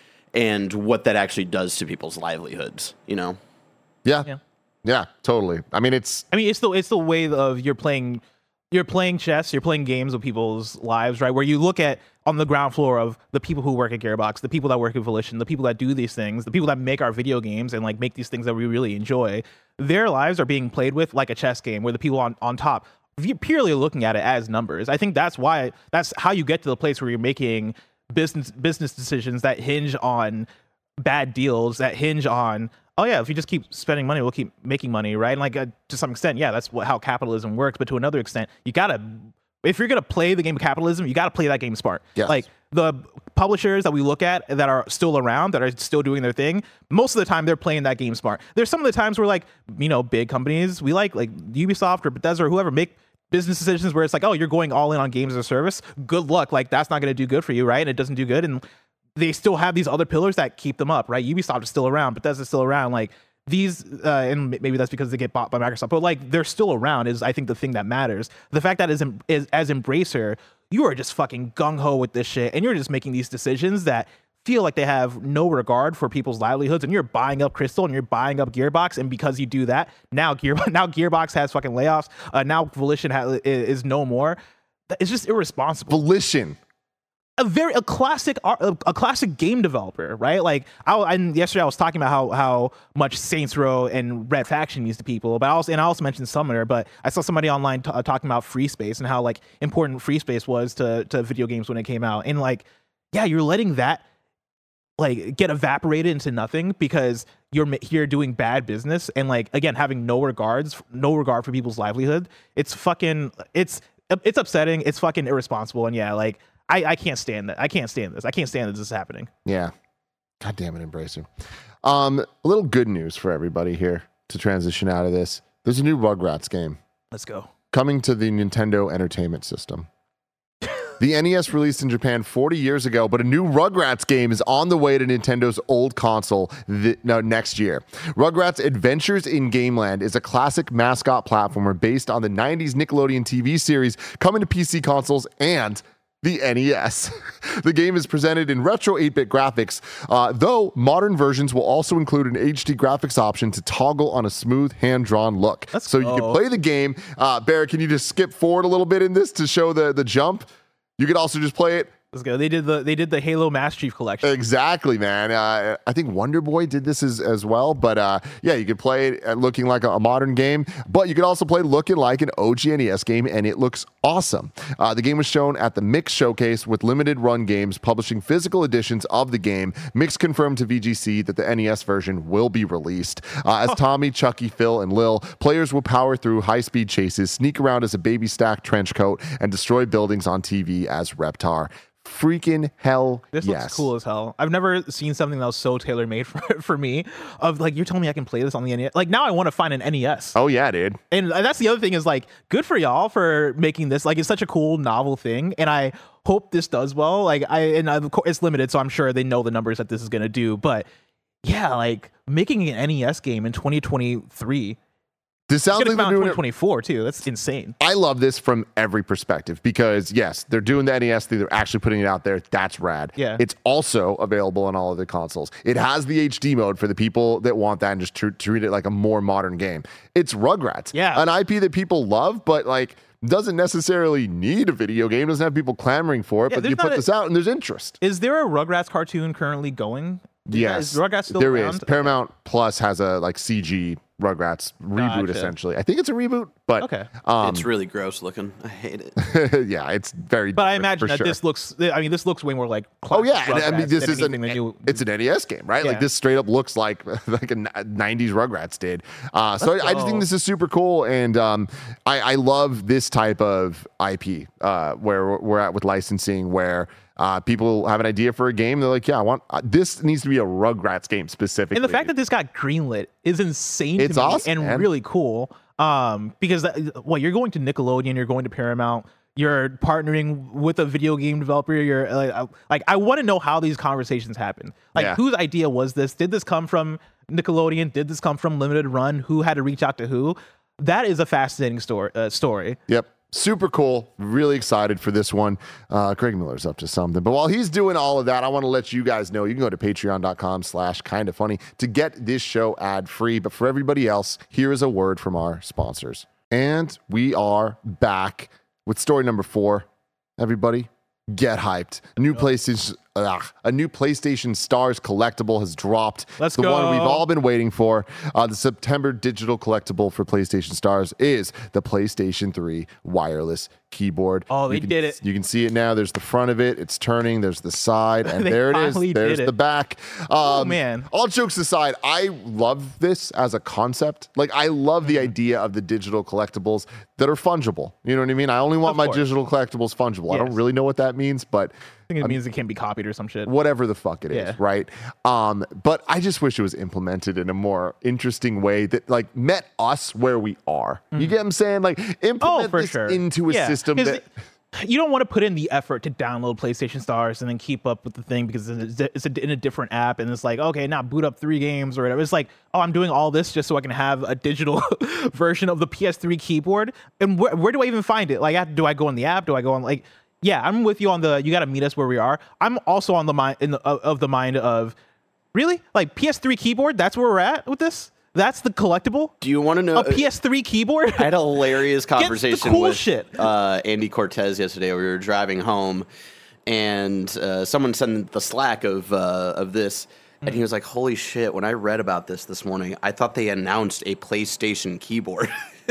and what that actually does to people's livelihoods. You know? Yeah, Yeah. yeah, totally. I mean, it's I mean, it's the it's the way of you're playing you're playing chess, you're playing games with people's lives, right? Where you look at on the ground floor of the people who work at Gearbox, the people that work at Volition, the people that do these things, the people that make our video games and like make these things that we really enjoy. Their lives are being played with like a chess game, where the people on on top you're purely looking at it as numbers. I think that's why that's how you get to the place where you're making business business decisions that hinge on bad deals, that hinge on, oh yeah, if you just keep spending money, we'll keep making money, right? And like uh, to some extent, yeah, that's what, how capitalism works. But to another extent, you gotta, if you're gonna play the game of capitalism, you gotta play that game smart. Yes. Like the publishers that we look at that are still around, that are still doing their thing, most of the time they're playing that game smart. There's some of the times where like, you know, big companies, we like like Ubisoft or Bethesda or whoever make business decisions where it's like, oh, you're going all in on games as a service. Good luck. Like that's not gonna do good for you, right? And it doesn't do good. And they still have these other pillars that keep them up, right? Ubisoft is still around, Bethesda's still around. Like these, uh, and maybe that's because they get bought by Microsoft, but like they're still around is, I think, the thing that matters. The fact that is, is as Embracer, you are just fucking gung-ho with this shit, and you're just making these decisions that feel like they have no regard for people's livelihoods, and you're buying up Crystal and you're buying up Gearbox, and because you do that, now Gear now Gearbox has fucking layoffs. Uh, now Volition ha- is no more. It's just irresponsible. Volition. A very a classic a, a classic game developer, right? Like I and yesterday I was talking about how how much Saints Row and Red Faction means to people, but I also and I also mentioned Summoner, but I saw somebody online t- talking about Free Space and how like important Free Space was to to video games when it came out, and like yeah, you're letting that like get evaporated into nothing because you're here doing bad business and like again having no regards no regard for people's livelihood. It's fucking it's it's upsetting. It's fucking irresponsible, and yeah, like. I, I can't stand that. I can't stand this. I can't stand that this is happening. Yeah. God damn it, Embracer. Um, a little good news for everybody here to transition out of this. There's a new Rugrats game Let's go. coming to the Nintendo Entertainment System. The N E S released in Japan forty years ago, but a new Rugrats game is on the way to Nintendo's old console th- no, next year. Rugrats Adventures in Gameland is a classic mascot platformer based on the nineties Nickelodeon T V series, coming to P C consoles and the N E S. The game is presented in retro eight-bit graphics, uh, though modern versions will also include an H D graphics option to toggle on a smooth hand-drawn look. Let's so go. you can play the game. Uh, Barrett, can you just skip forward a little bit in this to show the, the jump? You could also just play it. Let's go. They did the they did the Halo Master Chief Collection. Exactly, man. Uh, I think Wonder Boy did this as, as well. But uh, yeah, you could play it looking like a, a modern game, but you could also play looking like an O G N E S game, and it looks awesome. Uh, the game was shown at the Mix Showcase with Limited Run Games publishing physical editions of the game. Mix confirmed to V G C that the N E S version will be released. Uh, as Tommy, Chucky, Phil, and Lil, players will power through high-speed chases, sneak around as a baby stack trench coat, and destroy buildings on T V as Reptar. Freaking hell This yes. looks cool as hell. I've never seen something that was so tailor-made for, for me. Of like, you're telling me I can play this on the N E S? Like, now I want to find an N E S. Oh yeah, dude. And that's the other thing is like, good for y'all for making this. Like, it's such a cool, novel thing. And I hope this does well. Like, I, and of course it's limited, so I'm sure they know the numbers that this is going to do. But yeah, like making an N E S game in twenty twenty-three. This sounds It's like gonna they're come out in doing twenty it. twenty-four too. That's insane. I love this from every perspective because yes, they're doing the N E S thing. They're actually putting it out there. That's rad. Yeah. It's also available on all of the consoles. It has the H D mode for the people that want that and just tr- treat it like a more modern game. It's Rugrats. Yeah. An I P that people love, but like doesn't necessarily need a video game. Doesn't have people clamoring for it. Yeah, but there's you put not a- this out and there's interest. Is there a Rugrats cartoon currently going? Yes, Is Rugrats still there around? is. Paramount Plus has a like C G Rugrats reboot Gotcha. essentially. I think it's a reboot, but Okay. um, It's really gross looking. I hate it. yeah, it's very. But I different, imagine for that sure. this looks. I mean, this looks way more like. Oh yeah, classic and I mean Rugrats this than is an anything that you- it's an N E S game, right? Like Yeah. this straight up looks like like a nineties Rugrats did. Uh, so I, I just think go. this is super cool, and um, I, I love this type of I P uh, where we're- we're at with licensing, where uh, people have an idea for a game, they're like, yeah, I want uh, this needs to be a Rugrats game specifically. And the fact that this got greenlit is insane It's to me awesome, and man. really cool. Um, because that, well, you're going to Nickelodeon, you're going to Paramount, you're partnering with a video game developer. You're like, I, like I want to know how these conversations happen. Like, Yeah. whose idea was this? Did this come from Nickelodeon? Did this come from Limited Run? Who had to reach out to who? That is a fascinating story. Uh, story. Yep. Super cool. Really excited for this one. Uh, Greg Miller's up to something. But while he's doing all of that, I want to let you guys know you can go to patreon.com slash kind of funny to get this show ad free. But for everybody else, here is a word from our sponsors. And we are back with story number four. Everybody, get hyped. A new PlayStation, ugh, a new PlayStation Stars collectible has dropped. Let's the one go. we've all been waiting for. Uh, the September digital collectible for PlayStation Stars is the PlayStation three wireless keyboard. Oh, they You can- did it. You can see it now. There's the front of it. It's turning. There's the side, and They there it is. finally There's did the it. back. Um, Oh, man. All jokes aside, I love this as a concept. Like, I love Mm-hmm. the idea of the digital collectibles that are fungible. You know what I mean? I only want Of my course. digital collectibles fungible. I don't Yes. really know what that means, but I think it means it can't be copied or some shit. whatever the fuck it is, Yeah. right? Um, but I just wish it was implemented in a more interesting way that like met us where we are. You get what I'm saying? Like implement Oh, for this sure. into a Yeah, system 'cause that you don't want to put in the effort to download PlayStation Stars and then keep up with the thing because it's it's a, in a different app and it's like, okay, now boot up three games or whatever. It's like, oh, I'm doing all this just so I can have a digital version of the P S three keyboard. And where, where do I even find it? Like, I- do I go in the app? Do I go on like, yeah, I'm with you on the, you got to meet us where we are. I'm also on the mind in the, of, of the mind of, really? Like P S three keyboard? That's where we're at with this? That's the collectible? Do you want to know? A P S three keyboard? I had a hilarious the conversation cool with shit. Uh, Andy Cortez yesterday. We were driving home, and uh, someone sent the Slack of uh, of this, and he was like, "Holy shit!" When I read about this this morning, I thought they announced a PlayStation keyboard.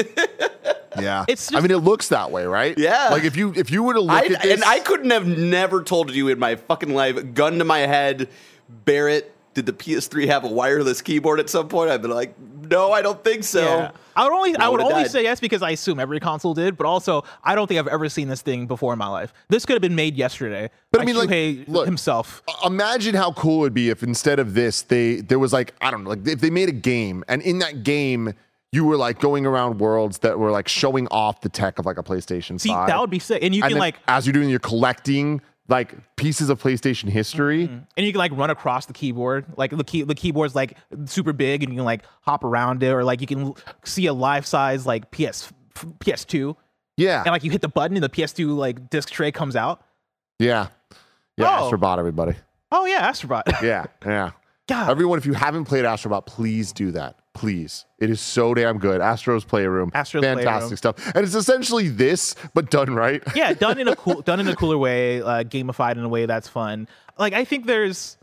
yeah. It's I just- mean, it looks that way, right? Yeah. Like if you if you were to look I, at this, and I couldn't have never told you in my fucking life, gun to my head, Barrett, did the P S three have a wireless keyboard at some point? I'd be like, no, I don't think so. Yeah. I would only I, I would would've only died. say yes because I assume every console did, but also I don't think I've ever seen this thing before in my life. This could have been made yesterday. But by I mean, like, Shuhei look, himself. imagine how cool it would be if instead of this, they there was like I don't know, like if they made a game and in that game you were like going around worlds that were like showing off the tech of like a PlayStation See, five. that would be sick. And you And can then like as you're doing, you're collecting like pieces of PlayStation history. and you can like run across the keyboard. Like the key the keyboard's like super big and you can like hop around it, or like you can l- see a life size like P S P S two. Yeah, And like you hit the button and the P S two like disc tray comes out. Yeah. Yeah, Oh. Astrobot, everybody. Oh yeah, Astrobot. Yeah, yeah. God. Everyone, if you haven't played Astrobot, please do that. Please. It is so damn good. Astro's Playroom. Astro's Fantastic Playroom. stuff. And it's essentially this, but done right. Yeah, done in a cool, done in a cooler way, uh, gamified in a way that's fun. Like I think there's,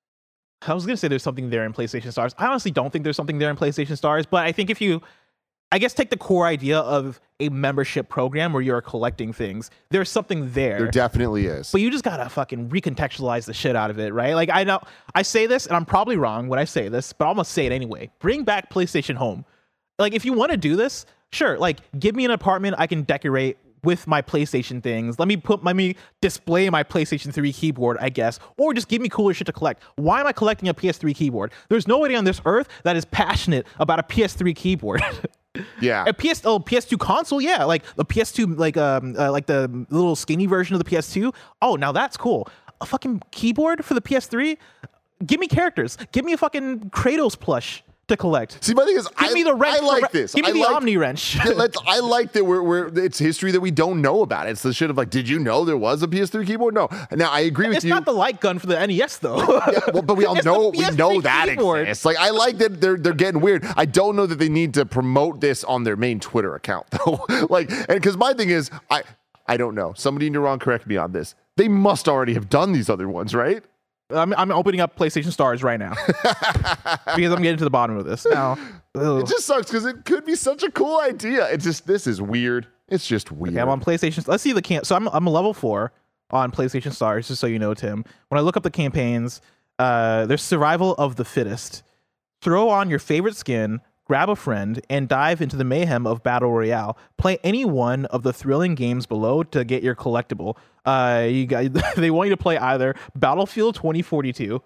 I was gonna say there's something there in PlayStation Stars. I honestly don't think there's something there in PlayStation Stars, but I think if you, I guess take the core idea of a membership program where you're collecting things, there's something there. There definitely is. But you just gotta fucking recontextualize the shit out of it, right? Like I know I say this, and I'm probably wrong when I say this, but I'm gonna say it anyway. Bring back PlayStation Home. Like if you want to do this, sure. Like give me an apartment I can decorate with my PlayStation things. Let me put, let me display my PlayStation three keyboard, I guess, or just give me cooler shit to collect. Why am I collecting a P S three keyboard? There's nobody on this earth that is passionate about a P S three keyboard. Yeah. A P S oh P S two console, yeah, like the P S two, like um uh, like the little skinny version of the P S two. Oh, now that's cool. A fucking keyboard for the P S three. Give me characters. Give me a fucking Kratos plush to collect. See, my thing is, Give I, me the wrench. I like for, this. Give me I the like, Omni wrench. Yeah, let's, I like that we're, we're it's history that we don't know about. It's the shit of like, did you know there was a P S three keyboard? No. Now I agree with It's you. not the light gun for the N E S though. Yeah, well, but we all It's the know we P S three know that keyboard. exists. Like I like that they're they're getting weird. I don't know that they need to promote this on their main Twitter account though. Like, and because my thing is, I I don't know. Somebody in your wrong, correct me on this. They must already have done these other ones, right? I'm, I'm opening up PlayStation Stars right now because I'm getting to the bottom of this now. It just sucks because it could be such a cool idea. It's just this is weird. It's just weird. Okay, I'm on PlayStation. Let's see the camp. So I'm I'm a level four on PlayStation Stars, just so you know, Tim. When I look up the campaigns, uh, there's Survival of the Fittest. Throw on your favorite skin, grab a friend, and dive into the mayhem of Battle Royale. Play any one of the thrilling games below to get your collectible. Uh, you guys, they want you to play either Battlefield twenty forty-two,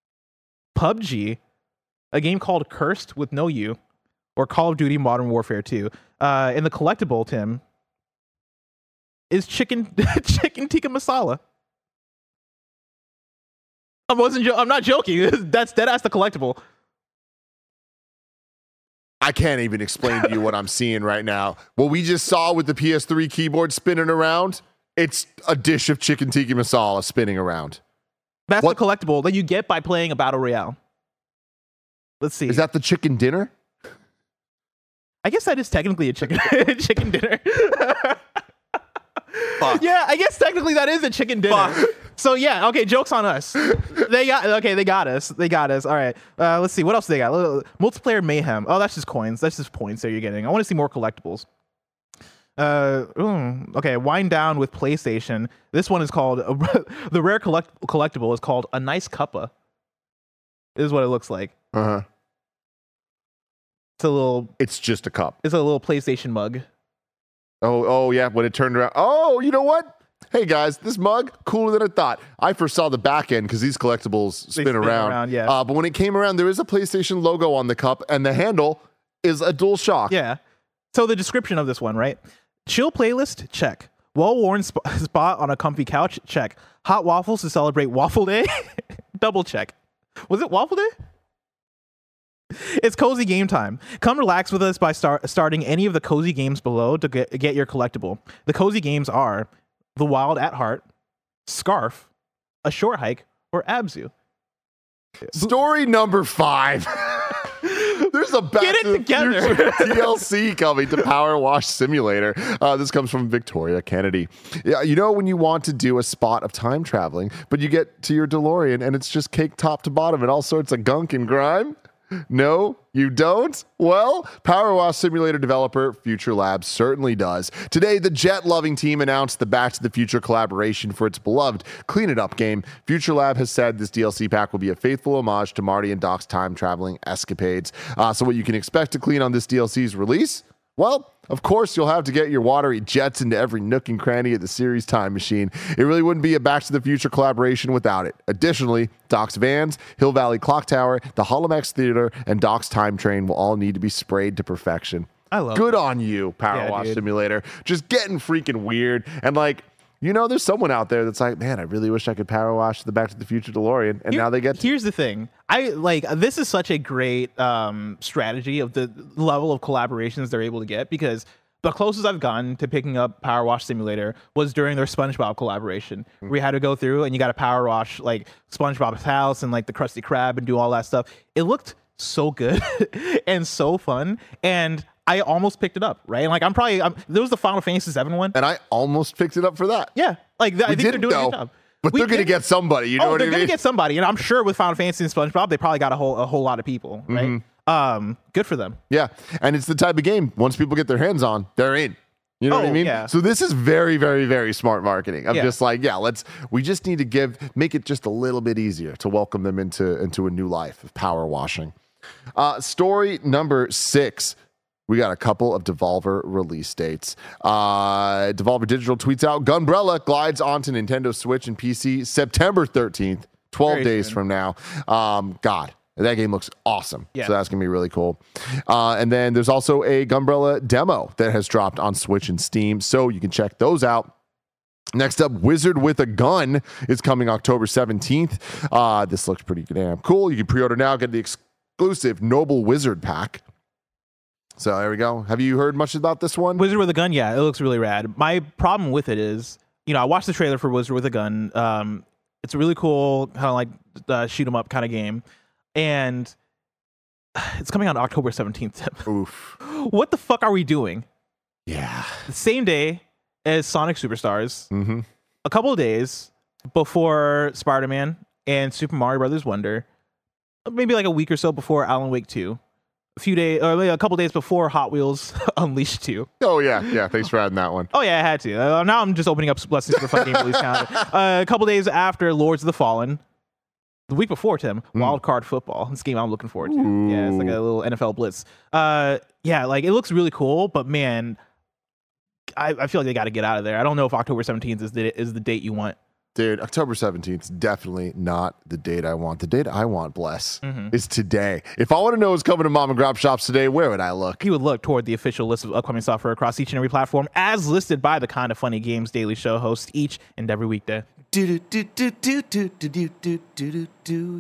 P U B G, a game called Cursed with no U, or Call of Duty Modern Warfare two. Uh, and the collectible, Tim, is chicken chicken tikka masala. I wasn't. Jo- I'm not joking. That's dead ass the collectible. I can't even explain to you what I'm seeing right now. What we just saw with the P S three keyboard spinning around, it's a dish of chicken tikka masala spinning around. That's What- the collectible that you get by playing a battle royale. Let's see. Is that the chicken dinner? I guess that is technically a chicken chicken dinner. Fuck. Yeah, I guess technically that is a chicken dinner. Fuck. So yeah, okay, joke's on us. They got okay, they got us. They got us. All right. Uh, let's see what else they got. Uh, Multiplayer mayhem. Oh, that's just coins. That's just points that you're getting. I want to see more collectibles. Uh, ooh, okay, wind down with PlayStation. This one is called uh, the rare collect- collectible is called a nice cuppa. This is what it looks like. Uh huh. It's a little. It's just a cup. It's a little PlayStation mug. Oh, oh yeah. When it turned around. Oh, you know what? Hey guys, this mug cooler than I thought. I first saw the back end because these collectibles spin, spin around. around, yeah. Uh, but when it came around, there is a PlayStation logo on the cup, and the handle is a DualShock. Yeah. So the description of this one, right? Chill playlist, check. Well-worn sp- spot on a comfy couch, check. Hot waffles to celebrate Waffle Day, double check. Was it Waffle Day? It's cozy game time. Come relax with us by start starting any of the cozy games below to get, get your collectible. The cozy games are The Wild at Heart, Scarf, A Short Hike, or Abzu. Story number five. There's a Back Get it to the together. Future D L C coming to Power Wash Simulator. Uh, this comes from Victoria Kennedy. Yeah, you know when you want to do a spot of time traveling, but you get to your DeLorean and it's just cake top to bottom and all sorts of gunk and grime? No, you don't? Well, Power Wash Simulator developer Future Labs certainly does. Today, the jet-loving team announced the Back to the Future collaboration for its beloved Clean It Up game. Future Lab has said this D L C pack will be a faithful homage to Marty and Doc's time-traveling escapades. Uh, so what you can expect to clean on this D L C's release? Well, of course, you'll have to get your watery jets into every nook and cranny of the series time machine. It really wouldn't be a Back to the Future collaboration without it. Additionally, Doc's vans, Hill Valley Clock Tower, the Holomex Theater, and Doc's Time Train will all need to be sprayed to perfection. I love Good on you, Power Yeah, Wash dude. Simulator. Just getting freaking weird. And like, you know, there's someone out there that's like, man, I really wish I could power wash the Back to the Future DeLorean. And Here- now they get to. Here's the thing. I like this is such a great um, strategy of the level of collaborations they're able to get because the closest I've gotten to picking up Power Wash Simulator was during their SpongeBob collaboration. Mm. We had to go through and you got to power wash like SpongeBob's house and like the Krusty Krab and do all that stuff. It looked so good and so fun, and I almost picked it up. Right, and like I'm probably I'm, there was the Final Fantasy seven one, and I almost picked it up for that. Yeah, like th- I think they're doing though, a good job. But We they're going to did- get somebody. You know oh, what I they're mean? gonna get somebody, and I'm sure with Final Fantasy and SpongeBob, they probably got a whole a whole lot of people. Right, Mm-hmm. um, good for them. Yeah, and it's the type of game once people get their hands on, they're in. You know Oh, what I mean? yeah. So this is very, very, very smart marketing. I'm Yeah. just like, yeah, let's. We just need to give, make it just a little bit easier to welcome them into into a new life of power washing. Uh, story number six. We got a couple of Devolver release dates. Uh, Devolver Digital tweets out, Gunbrella glides onto Nintendo Switch and P C September thirteenth, twelve Very days soon. from now. Um, God, that game looks awesome. Yeah. So that's going to be really cool. Uh, and then there's also a Gunbrella demo that has dropped on Switch and Steam, so you can check those out. Next up, Wizard with a Gun is coming October seventeenth. Uh, this looks pretty damn cool. You can pre-order now, get the exclusive Noble Wizard pack. So there we go. Have you heard much about this one? Wizard with a Gun, yeah, it looks really rad. My problem with it is, you know, I watched the trailer for Wizard with a Gun. Um, it's a really cool kind of like uh, shoot 'em up kind of game, and it's coming out October seventeenth. Oof. What the fuck are we doing? Yeah. The same day as Sonic Superstars, Mm-hmm. a couple of days before Spider-Man and Super Mario Brothers Wonder, maybe like a week or so before Alan Wake two. A few days, or maybe a couple days before Hot Wheels Unleashed two. Oh, yeah. Yeah. Thanks for adding that one. Oh yeah, I had to. Uh, now I'm just opening up Blessings for Fun game release calendar. Uh, a couple days after Lords of the Fallen, the week before Tim, Wild Card Football. This game I'm looking forward to. Ooh. Yeah, it's like a little N F L blitz. Uh, yeah, like it looks really cool, but man, I, I feel like they got to get out of there. I don't know if October seventeenth is the is the date you want. Dude, October seventeenth is definitely not the date I want. The date I want, bless, Mhm. is today. If I want to know what's coming to mom and grab shops today, where would I look? He would look toward the official list of upcoming software across each and every platform, as listed by the Kind of Funny Games Daily Show host each and every weekday. Do do do do do do do do do do do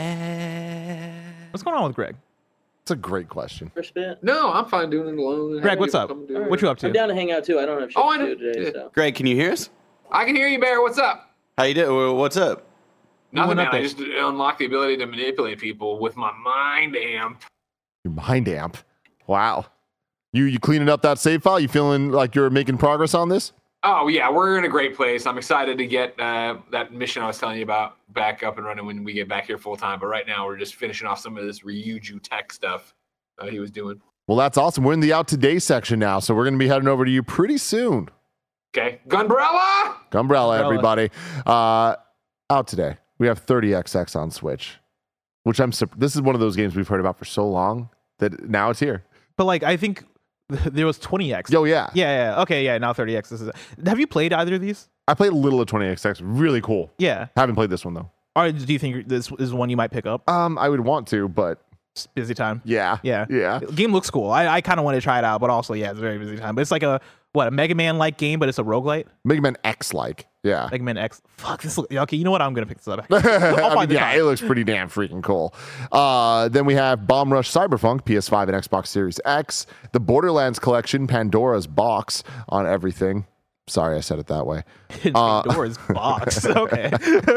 yeah. What's going on with Greg? It's a great question. For a spit. No, I'm fine doing it alone. Greg, Have what's people up? come and do it. What you up to? I'm down to hang out too. I don't have shit Oh, I to know. do today, Yeah. so. Greg, can you hear us? I can hear you, Bear. What's up? How you doing? What's up? Nothing, One man. I update. just unlocked the ability to manipulate people with my mind amp. Your mind amp. Wow. You you cleaning up that save file? You feeling like you're making progress on this? Oh yeah, we're in a great place. I'm excited to get uh, that mission I was telling you about back up and running when we get back here full time. But right now we're just finishing off some of this Ryuju tech stuff uh, he was doing. Well, that's awesome. We're in the out today section now, so we're going to be heading over to you pretty soon. Okay, Gunbrella. Gumbrella, Gumbrella. everybody. Uh, out today. We have thirty X X on Switch, which I'm. sup- This is one of those games we've heard about for so long that now it's here. But like, I think there was twenty X. Yo, yeah. Yeah, yeah. Okay, yeah. Now thirty X. This is. Have you played either of these? I played a little of twenty X X. Really cool. Yeah. Haven't played this one though. Or do you think this is one you might pick up? Um, I would want to, but It's busy time. yeah, Yeah. yeah. The game looks cool. I, I kind of want to try it out, but also, yeah, it's a very busy time. But it's like a, what, a Mega Man like game, but it's a roguelite? Mega Man X like, yeah. Mega Man X. Fuck, this look, okay, you know what? I'm going to pick this up. I I'll mean, find the yeah, time. it looks pretty damn freaking cool. Uh, then we have Bomb Rush Cyberpunk, P S five and Xbox Series X, the Borderlands Collection, Pandora's Box on everything. Sorry, I said it that way. Uh, Pandora's box. Okay.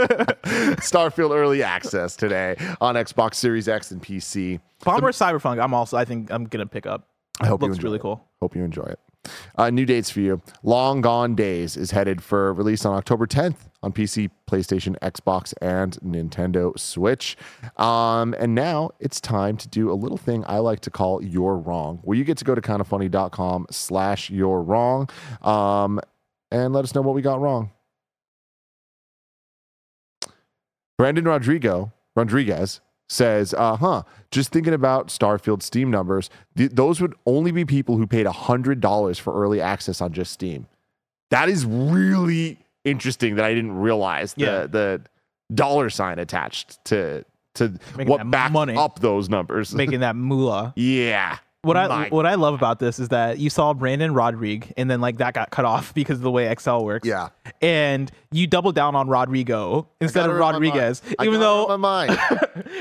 Starfield Early Access today on Xbox Series X and P C. Bomber Cyberpunk, I'm also, I think I'm going to pick up. I hope you Looks enjoy really it. cool. Hope you enjoy it. Uh, new dates for you. Long Gone Days is headed for release on October tenth on P C, PlayStation, Xbox, and Nintendo Switch. Um, and now it's time to do a little thing I like to call You're Wrong, where you get to go to kindoffunny.com slash You're Wrong um, and let us know what we got wrong. Brandon Rodrigo, Rodriguez says, uh huh, just thinking about Starfield Steam numbers, th- those would only be people who paid one hundred dollars for early access on just Steam. That is really interesting that I didn't realize the, Yeah. the dollar sign attached to, to Making what that backs money. up those numbers. Making that moolah. yeah. What I My- what I love about this is that you saw Brandon Rodrigue, and then like that got cut off because of the way Excel works. Yeah. And you double down on Rodrigo instead got of it on my Rodriguez, mind. I even got it though on my mind.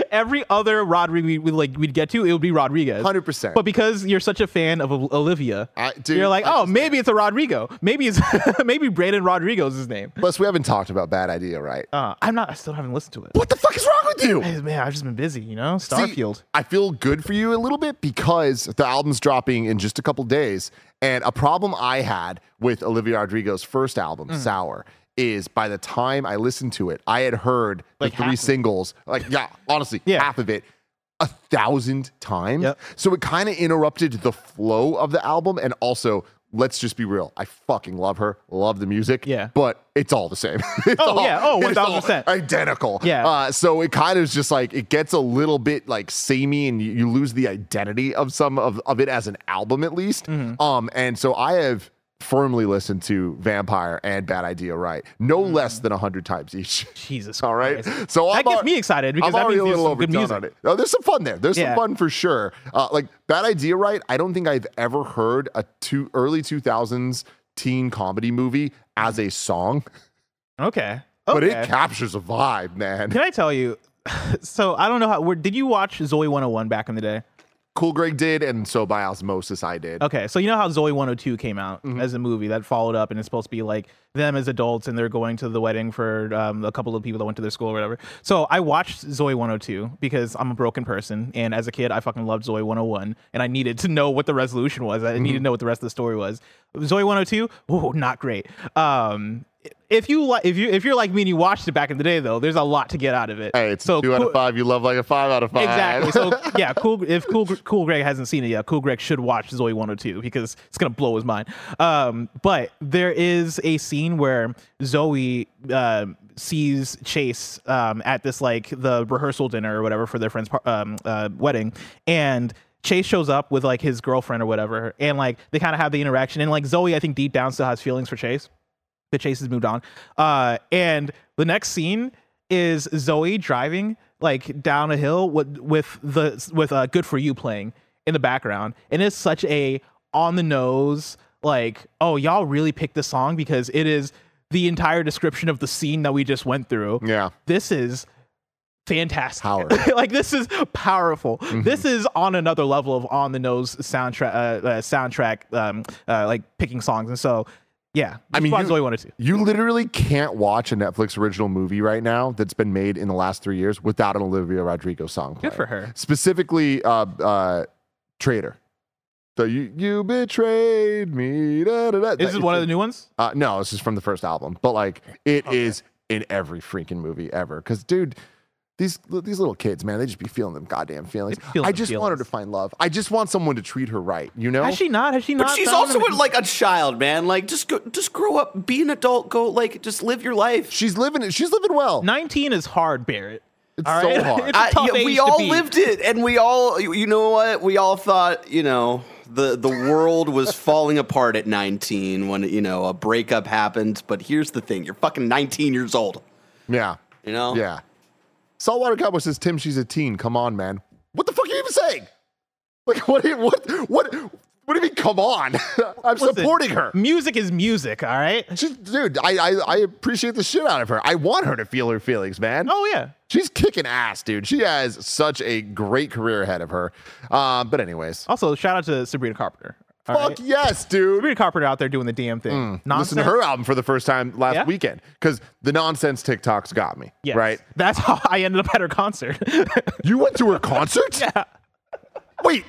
every other Rodriguez we would like we'd get to, it would be Rodriguez. one hundred percent. But because you're such a fan of O- Olivia, I- dude, you're like, I oh, just- maybe it's a Rodrigo. Maybe it's maybe Brandon Rodrigo is his name. Plus, we haven't talked about Bad Idea, right? Uh, I'm not. I still haven't listened to it. What the fuck is wrong with you? Hey, man, I've just been busy, you know. See, Starfield. I feel good for you a little bit because the album's dropping in just a couple days. And a problem I had with Olivia Rodrigo's first album, Mm. Sour, is by the time I listened to it, I had heard Like the half three of it. singles, like, yeah, honestly, Yeah. half of it, a thousand times. Yep. So it kind of interrupted the flow of the album. And also, let's just be real. I fucking love her, love the music. Yeah. But it's all the same. It's Oh, all- yeah. Oh, it's all one thousand percent. identical. Yeah. Uh, so it kind of is just like, it gets a little bit like samey and you, you lose the identity of some of, of it as an album at least. Mm-hmm. Um, and so I have firmly listened to Vampire and Bad Idea Right, no less than a hundred times each. Jesus. All right. Christ. So I'm that gets al- me excited because I'm that already means a there's little some good overdone music. on it. Oh, there's some fun there. There's Yeah. some fun for sure. Uh, like Bad Idea Right, I don't think I've ever heard a two early two thousands teen comedy movie as a song, Okay. but Okay. it captures a vibe, man. Can I tell you? So I don't know how. Where, did you watch Zoe one oh one back in the day? Cool Greg did, and so by osmosis I did. Okay, so you know how Zoe one oh two came out Mm-hmm. as a movie that followed up, and it's supposed to be like them as adults, and they're going to the wedding for um, a couple of people that went to their school or whatever. So I watched Zoe one oh two because I'm a broken person, and as a kid, I fucking loved Zoe one oh one, and I needed to know what the resolution was. I Mm-hmm. needed to know what the rest of the story was. Zoe one oh two, oh, not great. Um, if you like, if you if you're like me and you watched it back in the day, though, there's a lot to get out of it. Hey, it's so a two out cool- of five. You love like a five out of five. Exactly. So yeah, cool. If cool Cool Greg hasn't seen it yet, Cool Greg should watch Zoe one oh two because it's gonna blow his mind. Um, but there is a scene where Zoe uh, sees Chase um, at this like the rehearsal dinner or whatever for their friend's par- um, uh, wedding, and Chase shows up with like his girlfriend or whatever, and like they kind of have the interaction, and like Zoe, I think deep down still has feelings for Chase. But Chase has moved on. Uh, and the next scene is Zoe driving like down a hill with with the with uh, "Good for You" playing in the background, and it's such a on the nose like, oh, y'all really picked this song because it is the entire description of the scene that we just went through. Yeah. This is fantastic. Power. Like this is powerful. Mm-hmm. This is on another level of on the nose soundtrack uh, uh, soundtrack um uh, like picking songs. And so yeah, I mean, watch you- Zoe one oh two. You literally can't watch a Netflix original movie right now that's been made in the last three years without an Olivia Rodrigo song. Good playing. for her. Specifically, uh, uh, Traitor. So you you betrayed me. Da, da, da. Is this one of the new ones? Uh, no, this is from the first album, but like it is in every freaking movie ever. Because dude, these these little kids, man, they just be feeling them goddamn feelings. They be feeling I them just want her to feelings. find love. I just want someone to treat her right. You know? Has she not? Has she not? But she's found also him? like a child, man. Like, just go, just grow up, be an adult, go like, just live your life. She's living it. She's living well. nineteen is hard, Barrett. It's All so right? hard. It's a I- tough yeah, age we to all be. lived it, and we all, you you know what? We all thought, you know, the the world was falling apart at nineteen when you know a breakup happened. But here's the thing: you're fucking nineteen years old. Yeah. You know? Yeah. Saltwater Cowboy says, Tim, she's a teen. Come on, man. What the fuck are you even saying? Like, what? do you- What? What? What do you mean? Come on. I'm Listen, supporting her. Music is music, all right? She's, dude, I, I I appreciate the shit out of her. I want her to feel her feelings, man. Oh yeah. She's kicking ass, dude. She has such a great career ahead of her. Um, but anyways, Also, shout out to Sabrina Carpenter. all fuck right? yes, dude. Sabrina Carpenter out there doing the damn thing. Listen to her album for the first time last Yeah? weekend because the nonsense TikToks got me. Yes. Right? That's how I ended up at her concert. You went to her concert? Yeah. Wait.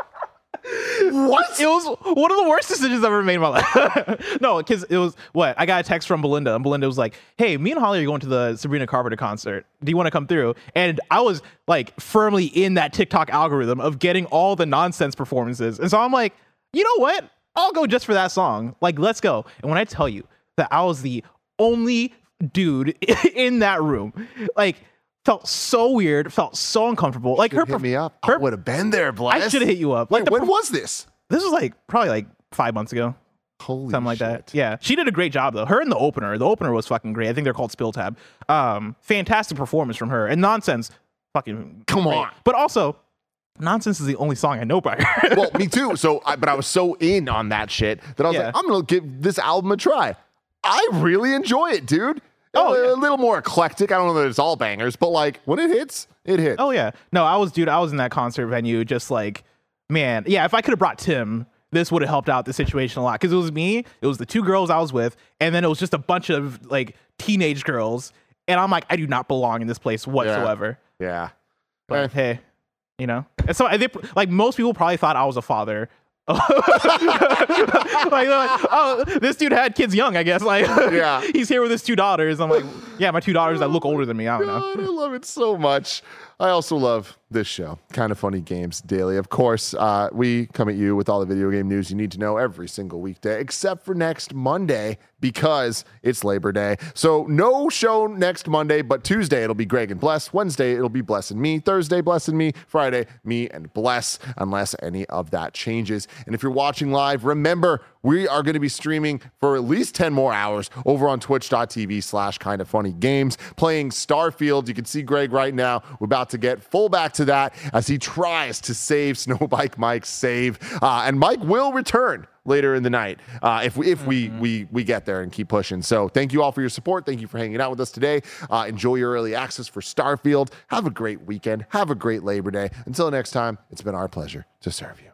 What? It was one of the worst decisions I've ever made in my life. No, because it was what? I got a text from Belinda, and Belinda was like, hey, me and Holly are going to the Sabrina Carpenter concert. Do you want to come through? And I was like firmly in that TikTok algorithm of getting all the nonsense performances. And so I'm like, you know what? I'll go just for that song. Like, let's go. And when I tell you that I was the only dude in that room, like, felt so weird, felt so uncomfortable. Like her, Hit me up. her I would have been there, Bless. I should have hit you up. Like Wait, the when perf- was this? This was like probably like five months ago. Holy Something like shit. that. Yeah. She did a great job though. Her in the opener. The opener was fucking great. I think they're called Spill Tab. Um, fantastic performance from her. And Nonsense, fucking Come great. on. But also, Nonsense is the only song I know by her. Well, me too. So, I, but I was so in on that shit that I was Yeah. like, I'm gonna give this album a try. I really enjoy it, dude. Oh, a, yeah. a little more eclectic. I don't know that it's all bangers, but like when it hits, it hits. Oh yeah. No, I was dude, I was in that concert venue just like, man, yeah, if I could have brought Tim, this would have helped out the situation a lot. Cause it was me, it was the two girls I was with, and then it was just a bunch of like teenage girls. And I'm like, I do not belong in this place whatsoever. Yeah. But Eh. hey, you know. And so I think like most people probably thought I was a father. like, like, oh, this dude had kids young, I guess. Like, Yeah. he's here with his two daughters. I'm like, yeah, my two daughters that look older than me. I don't know. God, I love it so much. I also love this show, Kind of Funny Games Daily. Of course, uh, we come at you with all the video game news you need to know every single weekday, except for next Monday because it's Labor Day. So no show next Monday, but Tuesday it'll be Greg and Bless. Wednesday it'll be Bless and me. Thursday, Bless and me. Friday, me and Bless, unless any of that changes. And if you're watching live, remember, we are going to be streaming for at least ten more hours over on twitch.tv slash kind of funny games, playing Starfield. You can see Greg right now. We're about to get full back to that as he tries to save Snowbike Mike's save. Uh, and Mike will return later in the night uh, if we if we, we we get there and keep pushing. So thank you all for your support. Thank you for hanging out with us today. Uh, enjoy your early access for Starfield. Have a great weekend. Have a great Labor Day. Until next time, it's been our pleasure to serve you.